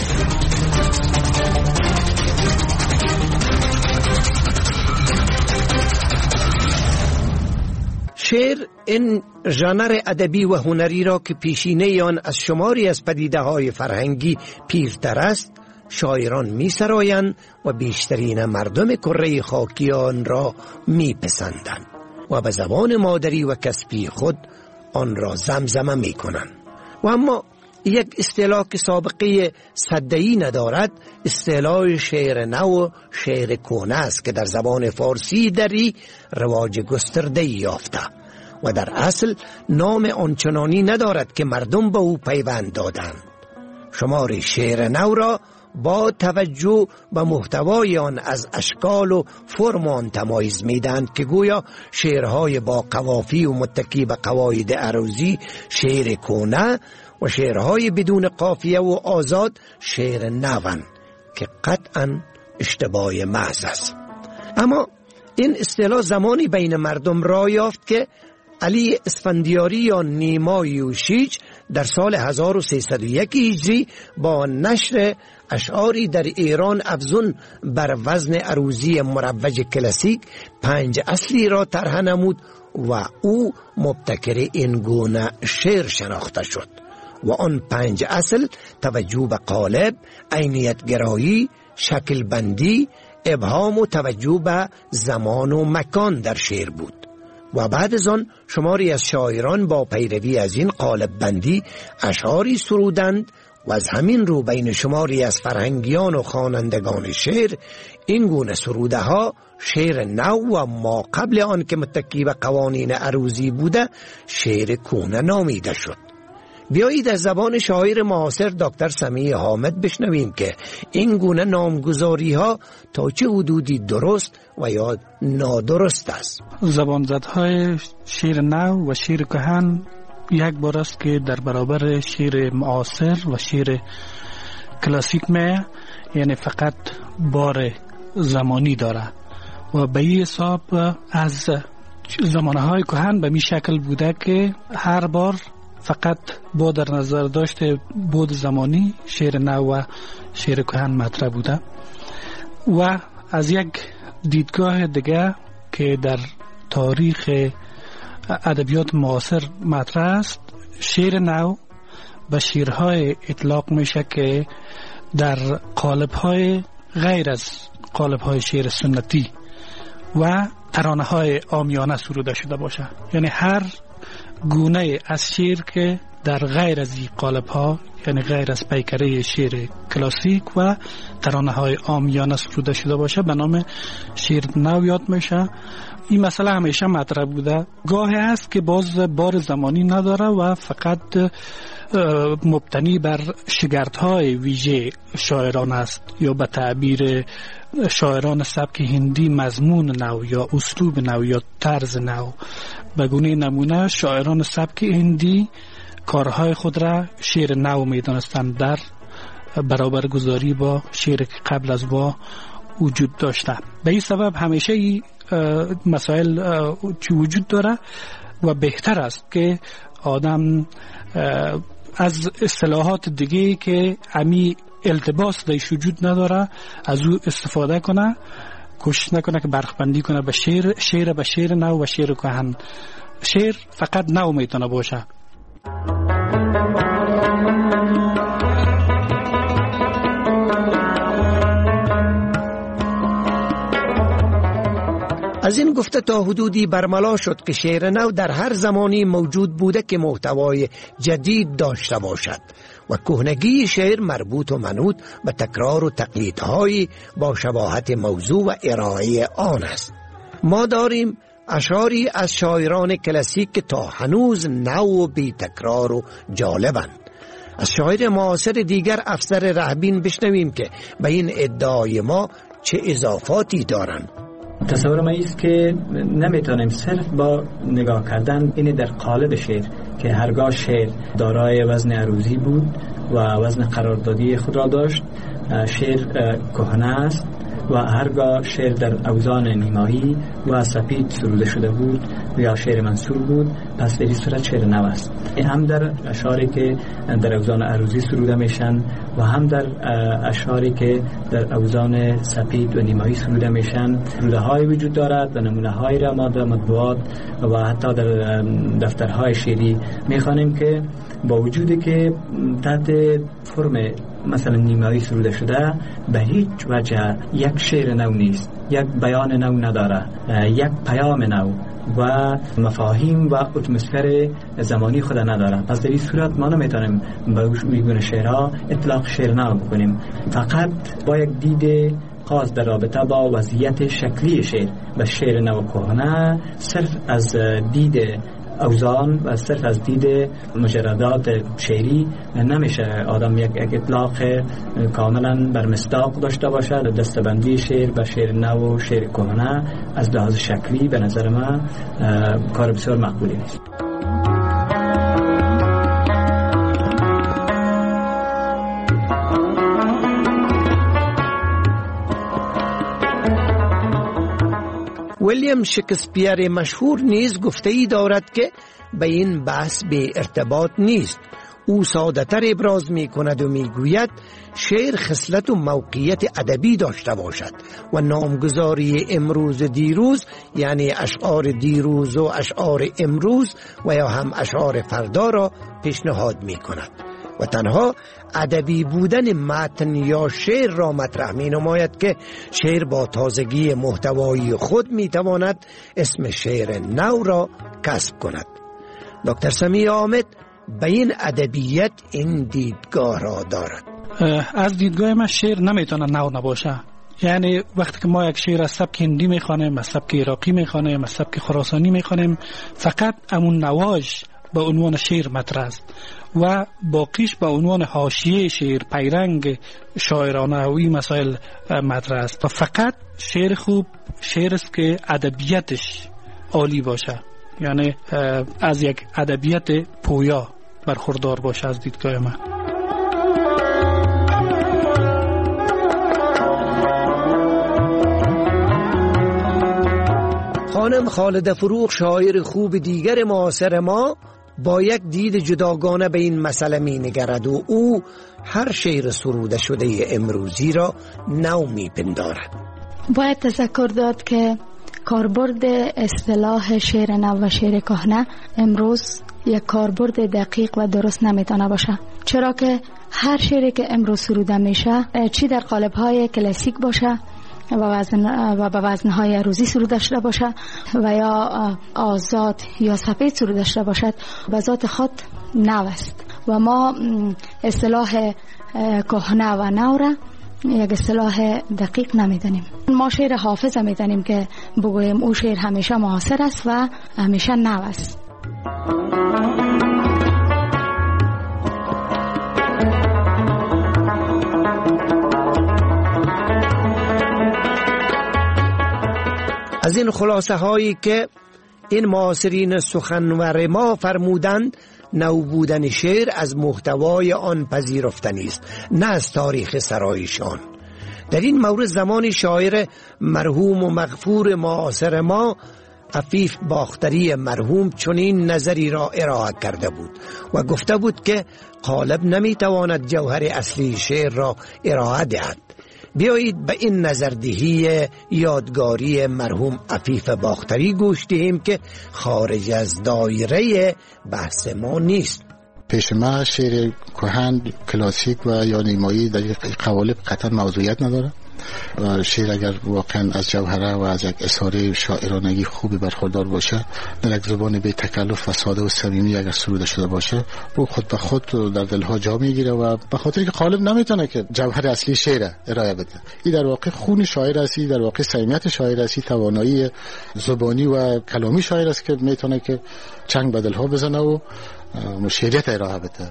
شعر این ژانر ادبی و هنری را که پیشینه آن از شماری از پدیده‌های فرهنگی پیرتر است، شاعران می سرایند و بیشترین مردم کره خاکی آن را می پسندند و به زبان مادری و کسبی خود آن را زمزمه می کنند. و اما یک اصطلاح که سابقه صدایی ندارد، اصطلاح شعر نو و شعر کهنه است که در زبان فارسی دری رواج گسترده یافته و در اصل نام آنچنانی ندارد که مردم به او پیوند دادند. شمار شعر نو را با توجه به محتوای آن از اشکال و فرم آن تمایز میدند که گویا شعرهای با قوافی و متکی به قواعد عروضی شعر کهنه و شعرهای بدون قافیه و آزاد شعر نوند که قطعا اشتباه محض است. اما این اصطلاح زمانی بین مردم راه یافت که علی اسفندیاری یا نیما یوشیج در سال هزار و سیصد و یک هجری با نشر اشعاری در ایران افزون بر وزن عروضی مروج کلاسیک پنج اصلی را طرح نمود و او مبتکر این گونه شعر شناخته شد و آن پنج اصل توجه به قالب، عینیت گرایی، شکل بندی، ابهام و توجه به زمان و مکان در شعر بود. و بعد از آن شماری از شاعران با پیروی از این قالب بندی اشعاری سرودند و از همین رو بین شماری از فرهنگیان و خوانندگان شعر این گونه سروده ها شعر نو و ما قبل آن که متکی به قوانین عروضی بوده شعر کهنه نامیده شد. بیایید از زبان شاعر معاصر دکتر سمیع حامد بشنویم که این گونه نامگذاری ها تا چه حدودی درست و یا نادرست است. زبانزدهای شعر نو و شعر کهن یک بار است که در برابر شعر معاصر و شعر کلاسیک می، یعنی فقط بار زمانی داره و به این حساب از زمانهای کهن به می شکل بوده که هر بار فقط با در نظر داشته بود زمانی شعر نو و شعر کهن مطرح بوده. و از یک دیدگاه دیگه که در تاریخ ادبیات معاصر مطرح است، شعر نو به شعرهای اطلاق میشه که در قالب‌های غیر از قالب‌های شعر سنتی و ترانه‌های عامیانه سروده شده باشه. یعنی هر گونه از شعر که در غیر از این قالب‌ها، یعنی غیر از پیکره شعر کلاسیک و ترانه‌های عامیانه سروده شده باشه، به نام شعر نو یاد میشه. این مسئله همیشه مطرح بوده. گاهی است که باز بار زمانی نداره و فقط مبتنی بر شگردهای ویژه شاعران است، یا به تعبیر شاعران سبک هندی مضمون نو یا اسلوب نو یا طرز نو. به گونه نمونه شاعران سبک هندی کارهای خود را شعر نو می‌دانستند در برابر گذاری با شعر که قبل از با وجود داشته. به این سبب همیشه این مسائل چی وجود داره و بهتر است که آدم از اصطلاحات دیگه که امی التباس درش وجود نداره از او استفاده کنه، کوشش نکنه که برخبندی کنه به شعر شعر به شعر نو و شعر کهن. شعر فقط نو میتونه باشه. از این گفته تا حدودی برملا شد که شعر نو در هر زمانی موجود بوده که محتوای جدید داشته باشد و کهنگی شعر مربوط و منوط به تکرار و تقلیدهایی با شباهت موضوع و ارائه آن است. ما داریم اشعاری از شاعران کلاسیک که تا هنوز نو و بی تکرار و جالبند. از شاعر معاصر دیگر افسر رهبین بشنویم که به این ادعای ما چه اضافاتی دارند. تصور ما است که نمیتونیم صرف با نگاه کردن این در قالب شعر که هرگاه شعر دارای وزن عروضی بود و وزن قراردادی خود را داشت، شعر کهنه است و هرگاه شعر در اوزان نیمایی و سپید سروده شده بود یا شعر منثور بود، پس در این صورت شعر نو است. هم در اشعاری که در اوزان عروضی سروده میشن و هم در اشعاری که در اوزان سپید و نیمایی سروده میشن سروده های وجود دارد و نمونه های را ما در مطبوعات و حتی در دفترهای شعری میخوانیم که با وجودی که تحت فرم مثلا نیمایی سروده شده به هیچ وجه یک شعر نو نیست، یک بیان نو نداره، یک پیام نو و مفاهیم و اتمسفر زمانی خود نداره. پس در این صورت ما نمیتونیم به این شعرها اطلاق شعر نو بکنیم. فقط با یک دید خاص در رابطه با وضعیت شکلی شعر و شعر نو کهنه، صرف از دید اوزان و صرف از دید مجردات شعری نمیشه آدم یک اطلاق کاملا بر مصداق داشته باشه. دستبندی شعر و شعر نو و شعر کهنه از لحاظ شکلی به نظر من کار بسیار مقبولی نیست. ویلیام شکسپیر مشهور نیز گفته ای دارد که به این بحث به ارتباط نیست. او ساده تر ابراز می کند و می گوید شعر خصلت و موقعیت ادبی داشته باشد و نامگذاری امروز دیروز، یعنی اشعار دیروز و اشعار امروز و یا هم اشعار فردا را پیشنهاد می کند و تنها ادبی بودن متن یا شعر را مطرح می نماید که شعر با تازگی محتوایی خود می تواند اسم شعر نو را کسب کند. دکتر سمیع حامد به این ادبیت این دیدگاه را دارد. از دیدگاه من شعر نمیتونه نو نباشه. یعنی وقتی که ما یک شعر از سبک هندی میخوانیم، از سبک عراقی میخوانیم، از سبک خراسانی میخوانیم، فقط امون نواژ به عنوان شعر مطرح است و باقیش به عنوان حاشیه شعر، پیرنگ شاعرانه و این مسائل مطرح است. و فقط شعر خوب شعر است که ادبیاتش عالی باشه، یعنی از یک ادبیات پویا برخوردار باشه از دیدگاه من. خانم خالده فروغ، شاعر خوب دیگر معاصر ما، با یک دید جداگانه به این مسئله می نگرد و او هر شعر سروده شده امروزی را نو می پندارد. باید تذکر داد که کاربرد اصطلاح شعر نو و شعر کهنه امروز یک کاربرد دقیق و درست نمیتونه باشه، چرا که هر شعری که امروز سروده میشه، چی در قالب‌های کلاسیک باشه و وزن و به وزن‌های عروضی سروده شده باشه و یا آزاد یا سپید سروده شده باشد، به ذات خود نو است و ما اصطلاح کهنه و نو را یک اصطلاح دقیق نمیدانیم. ما شعر حافظ میدانیم که بگوییم او شعر همیشه معاصر است و همیشه نو است. از این خلاصه هایی که این معاصرین سخنور ما فرمودند، نو بودن شعر از محتوای آن پذیرفتنی است، نه از تاریخ سرایشان. در این مورد زمان شاعر مرحوم و مغفور معاصر ما عفیف باختری مرحوم چنین نظری را ارائه کرده بود و گفته بود که قالب نمیتواند جوهر اصلی شعر را ارائه دهد. بیایید به این نظردهی یادگاری مرحوم عفیف باختری گوش دهیم که خارج از دایره بحث ما نیست. پیش ما شعر کهن، کلاسیک و یا نیمایی در این قوالب قطعا موضوعیت نداره. شعر اگر واقعا از جوهره و از یک اظهار شاعرانگی خوبی برخوردار باشه، در یک زبان بی تکلف و ساده و صمیمی اگر سروده شده باشه، او خود به خود در دلها جا میگیره و به خاطر که قالب نمیتونه که جوهر اصلی شعر ارائه بده. این در واقع خون شاعر است، در واقع صمیمیت شاعر است، توانایی زبانی و کلامی شاعر است که میتونه که چنگ به دلها بزنه و شعریت ارائه بده.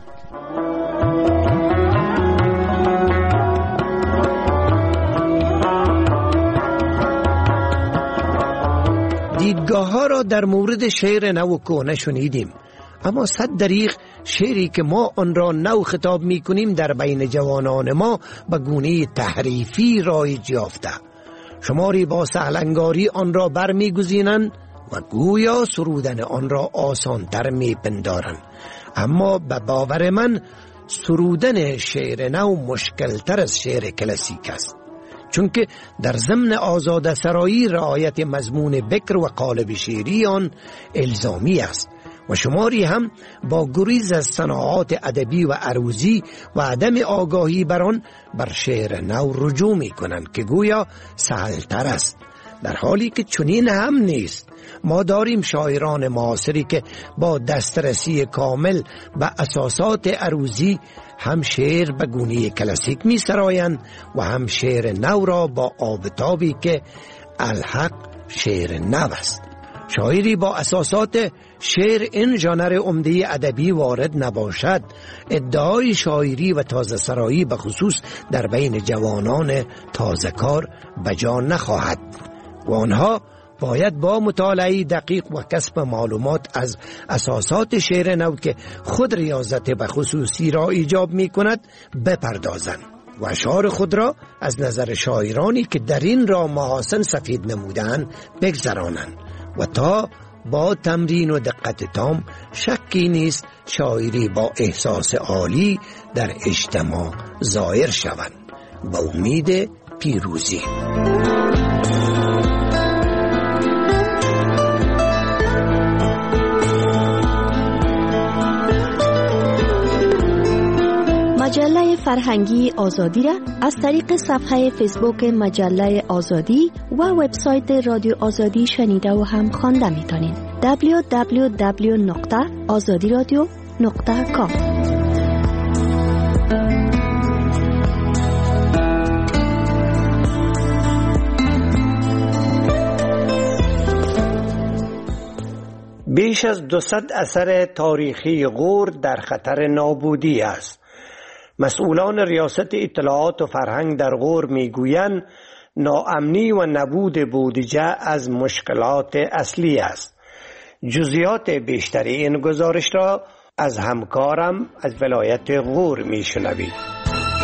دیدگاه ها را در مورد شعر نو و کهنه شنیدیم، اما صد دریغ شعری که ما آن را نو خطاب می کنیم در بین جوانان ما به گونه تحریفی رایج یافته. شماری با سهلنگاری آن را بر می گزینند و گویا سرودن آن را آسان تر می پندارند، اما به باور من سرودن شعر نو مشکل تر از شعر کلاسیک است، چون که در ضمن آزاده سرایی رعایت مضمون بکر و قالب شعری آن الزامی است و شماری هم با گریز از صناعات ادبی و عروضی و عدم آگاهی بر آن بر شعر نو رجوع می کنند که گویا سهل‌تر است، در حالی که چنین هم نیست. ما داریم شاعران معاصری که با دسترسی کامل به اساسات عروضی هم شعر به گونه کلاسیک می سرایند و هم شعر نو را با آبتابی که الحق شعر نو است. شاعری با اساسات شعر این ژانر عمده ادبی وارد نباشد، ادعای شاعری و تازه سرایی به خصوص در بین جوانان تازه کار بجا نخواهد و آنها باید با مطالعه دقیق و کسب معلومات از اساسات شعر نو که خود ریاضت به خصوصی را ایجاب می کند بپردازند و اشعار خود را از نظر شاعرانی که در این را محاسن سفید نمودند بگذرانند و تا با تمرین و دقت تام شکی نیست شاعری با احساس عالی در اجتماع ظاهر شوند. با امید پیروزی. مجله فرهنگی آزادی را از طریق صفحه فیسبوک مجله آزادی و وبسایت رادیو آزادی شنیده و هم خوانده می‌تونید. دبلیو دبلیو دبلیو نقطه آزادی رادیو نقطه کام. بیش از دویست اثر تاریخی غور در خطر نابودی است. مسئولان ریاست اطلاعات و فرهنگ در غور میگویند ناامنی و نبود بودجه از مشکلات اصلی است. جزئیات بیشتر این گزارش را از همکارم از ولایت غور میشنوید.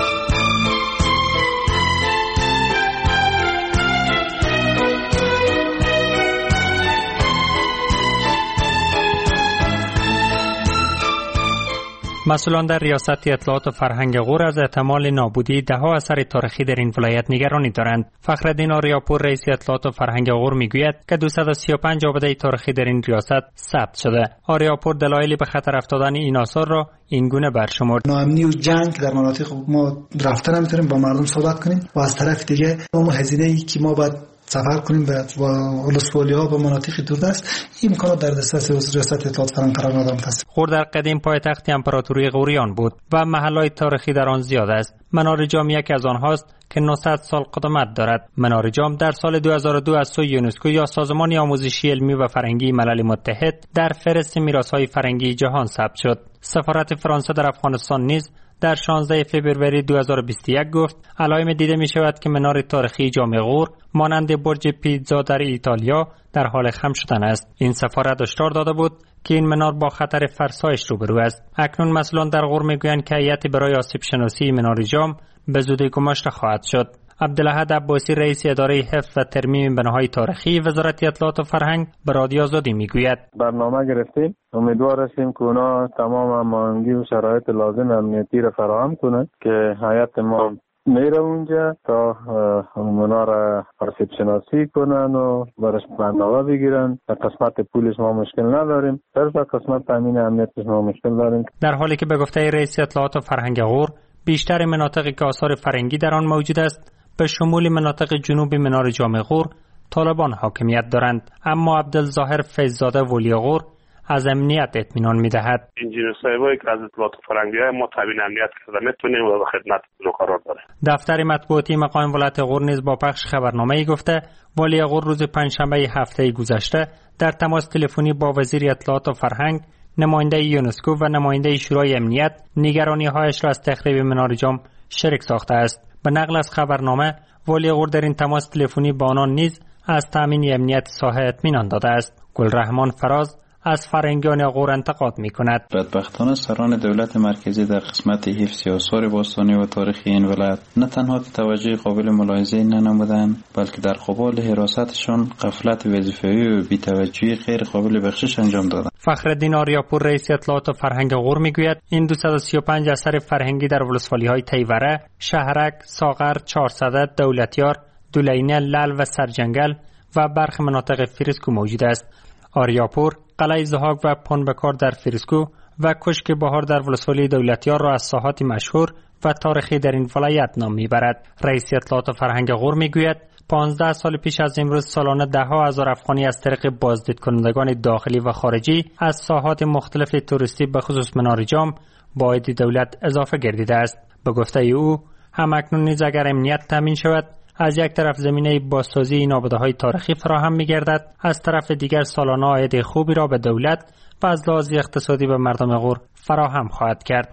مسئولان در ریاست اطلاعات و فرهنگ غور از احتمال نابودی ده ها اثر تاریخی در این ولایت نگرانی دارند. فخرالدین آریاپور رئیس اطلاعات و فرهنگ غور میگوید که دویست و سی و پنج آباده تاریخی در این ریاست ثبت شده. آریاپور دلایلی به خطر افتادن این آثار را این گونه برشمرد: ناامنی و جنگ در مناطق ما رفتن نمیتونیم، با مردم صحبت کنیم و از طرف دیگه اون هزینه‌ای که ما باید سفر کنیم به ولسوالی‌ها و مناطق دوردست، این امکانات در دسترس ریاست اطلاعات فرهنگ قرار ندارد. غور در قدیم پایتخت امپراتوری غوریان بود و محل‌های تاریخی در آن زیاد است. منار جام یکی از آنهاست که نهصد سال قدمت دارد. منار جام در سال دو هزار و دو از سوی یونسکو یا سازمان آموزشی علمی و فرهنگی ملل متحد در فهرست میراث‌های فرهنگی جهان ثبت شد. سفارت فرانسه در افغانستان نیز در شانزده فوریه دو هزار و بیست و یک گفت علائم دیده می شود که منار تاریخی جام غور مانند برج پیتزا در ایتالیا در حال خم شدن است. این سفارت هشدار داده بود که این منار با خطر فرسایش روبرو است. اکنون مسئولان در غور میگویند که هیئتی برای آسیب شناسی منار جام به زودی گماشته خواهد شد. عبدالاحد عباسی رئیس اداره حفظ و ترمیم بناهای تاریخی وزارت اطلاعات و فرهنگ به رادیو آزادی میگوید برنامه گرفتیم، امیدوار هستیم که اونا تمام هماهنگی و شرایط لازم امنیتی را فراهم کنند که هیئت ما میره اونجا تا اونا را آسیب شناسی کنن و برش برنامه بگیرن. در قسمت پولش ما مشکل نداریم، در قسمت تامین امنیتش ما مشکل داریم. در حالی که به گفته رئیس اطلاعات و فرهنگ غور بیشتر مناطقی که آثار فرنگی در آن موجود است به شمول مناطق جنوبی منار جام غور طالبان حاکمیت دارند، اما عبدالظاهر فیضزاده ولی غور از امنیت اطمینان می‌دهد. انجینیر صاحبایی که از اطلاعات فرنگی ما تامین امنیت کرده میتونیم و به خدمت قرار داره. دفتر مطبوعاتی مقام ولایت غور نیز با پخش خبرنامه‌ای گفته ولی غور روز پنجشنبه هفته گذشته در تماس تلفنی با وزیر اطلاعات و فرهنگ، نماینده یونسکو و نماینده شورای امنیت نگرانی‌هایش را از تخریب منار جام شریک ساخته است. به نقل از خبرنامه ولی غور در این تماس تلفنی با آنان نیز از تامین امنیت ساحه اطمینان داده است. گلرحمان فراز از فرهنگیان غور انتقاد می‌کند. بدبختانه سران دولت مرکزی در قسمت حفظ آثار باستانی و تاریخی این ولایت نه تنها توجه قابل ملاحظه ننمودند، بلکه در قبال حراستشان غفلت وظیفه‌ای و بی‌توجهی غیر قابل بخشش انجام دادند. فخرالدین آریاپور رئیس اطلاعات و فرهنگ غور میگوید این دویست و سی و پنج اثر فرهنگی در ولسوالی‌های تیوره، شهرک، ساغر، چهارصده، دولتیار، دولینه، لل و سرجنگل و برخی مناطق فریسکو موجود است. آریاپور قلعه زهاک و پنبکار در فریسکو و کشک بهار در ولسوالی دولتیار را از ساحات مشهور و تاریخی در این ولایت نام میبرد. رئیس اطلاعات و فرهنگ غور میگوید پانزده سال پیش از امروز سالانه ده ها هزار افغانی از طریق بازدید کنندگان داخلی و خارجی از ساحات مختلف توریستی به خصوص منار جام با عاید دولت اضافه گردیده است. به گفته او هم اکنون نیز اگر امنیت تامین شود از یک طرف زمینه بازسازی این آباده‌های تاریخی فراهم می‌گردد، از طرف دیگر سالانه عاید خوبی را به دولت و از لحاظ اقتصادی به مردم غور فراهم خواهد کرد.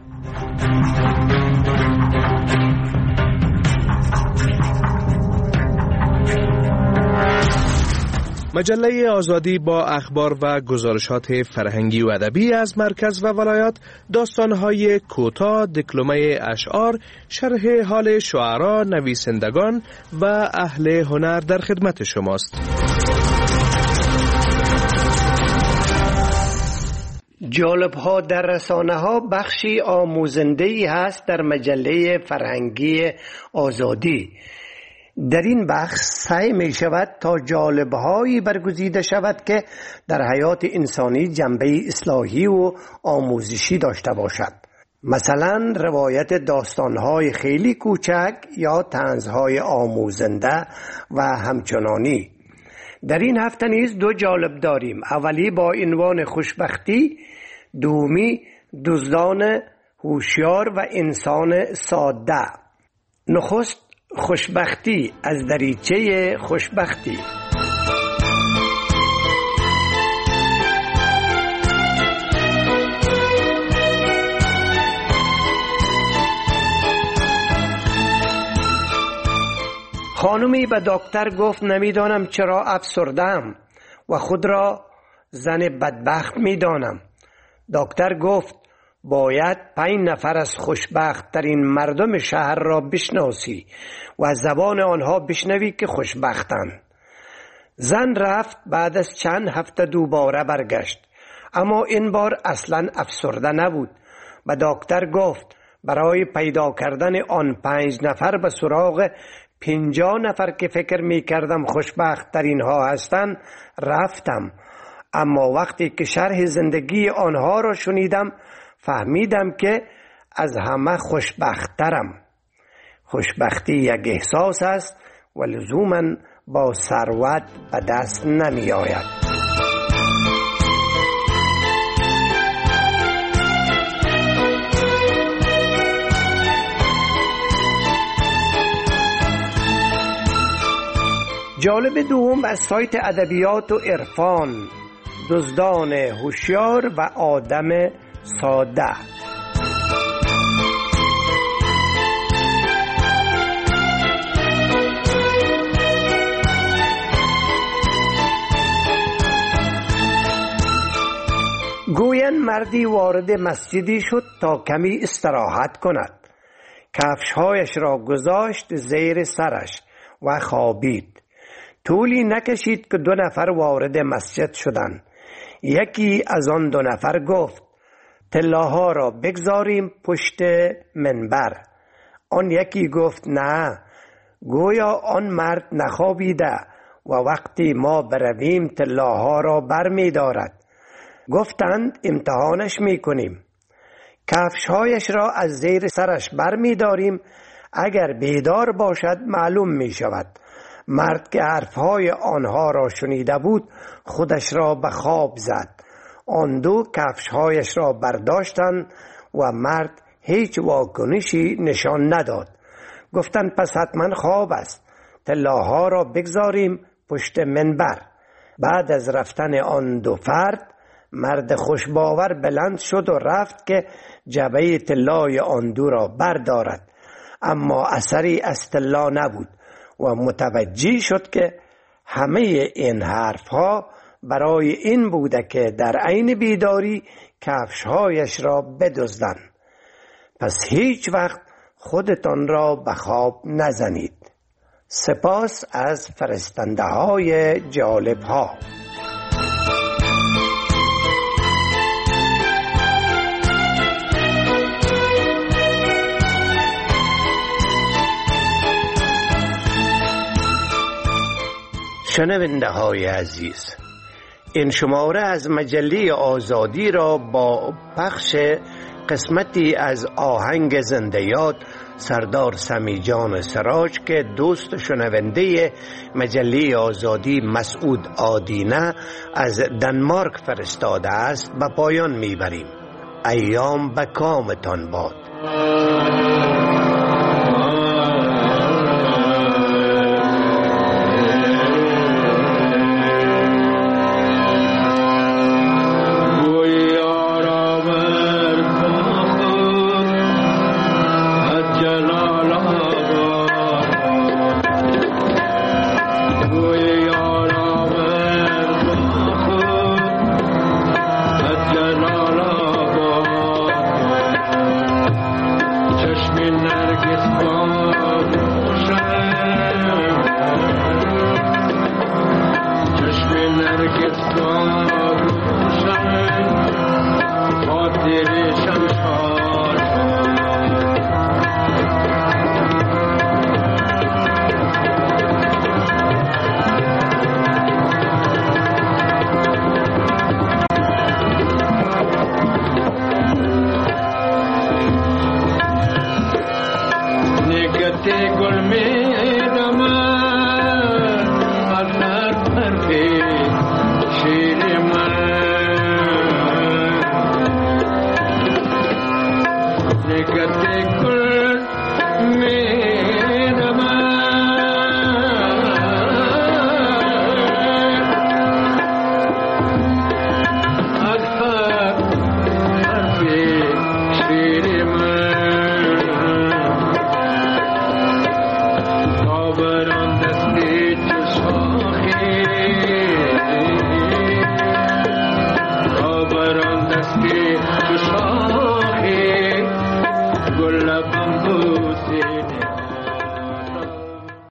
مجله آزادی با اخبار و گزارشات فرهنگی و ادبی از مرکز و ولایات، داستان‌های کوتاه، دکلمه اشعار، شرح حال شعرا، نویسندگان و اهل هنر در خدمت شماست. جالب ها در رسانه ها بخشی آموزنده‌ای هست در مجله فرهنگی آزادی. در این بخش سعی می شود تا جالبهایی برگزیده شود که در حیات انسانی جنبه اصلاحی و آموزشی داشته باشد. مثلا روایت داستانهای خیلی کوچک یا طنزهای آموزنده و همچنانی. در این هفته نیز دو جالب داریم. اولی با عنوان خوشبختی، دومی دزدان هوشیار و انسان ساده. نخست خوشبختی از دریچه خوشبختی. خانمی به دکتر گفت نمیدانم چرا افسرده‌ام و خود را زن بدبخت میدانم. دکتر گفت باید پنج نفر از خوشبخت ترین مردم شهر را بشناسی و زبان آنها بشنوی که خوشبختند. زن رفت، بعد از چند هفته دوباره برگشت، اما این بار اصلا افسرده نبود. به دکتر گفت برای پیدا کردن آن پنج نفر به سراغ پنجاه نفر که فکر می کردم خوشبخت ترین ها هستند رفتم، اما وقتی که شرح زندگی آنها را شنیدم فهمیدم که از همه خوشبخت‌ترم. خوشبختی یک احساس است و لزوماً با ثروت به دست نمی آید. جالب دوم از سایت ادبیات و عرفان، دزدان هوشیار و آدم ساده. گویند مردی وارد مسجدی شد تا کمی استراحت کند. کفشهایش را گذاشت زیر سرش و خوابید. طولی نکشید که دو نفر وارد مسجد شدند. یکی از آن دو نفر گفت طلاها را بگذاریم پشت منبر. آن یکی گفت نه، گویا آن مرد نخوابیده و وقتی ما برویم طلاها را بر می دارد. گفتند امتحانش می کنیم. کفشهایش را از زیر سرش بر می داریم، اگر بیدار باشد معلوم می شود. مرد که حرفهای آنها را شنیده بود خودش را به خواب زد. آن دو کفشهایش را برداشتند و مرد هیچ واکنشی نشان نداد. گفتند پس حتما خواب است، طلاها را بگذاریم پشت منبر. بعد از رفتن آن دو فرد مرد خوشباور بلند شد و رفت که جبهه طلای آن دو را بردارد، اما اثری از طلا نبود و متوجه شد که همه این حرفها برای این بوده که در عین بیداری کفشهایش را بدزدند. پس هیچ وقت خودتان را به خواب نزنید. سپاس از فرستنده های جالب ها. شنونده های عزیز، این شماره از مجله آزادی را با پخش قسمتی از آهنگ زنده یاد سردار سمیجان سراج که دوست شنونده مجله آزادی مسعود آدینه از دنمارک فرستاده است به پایان میبریم. ایام به کامتان باد. Gul me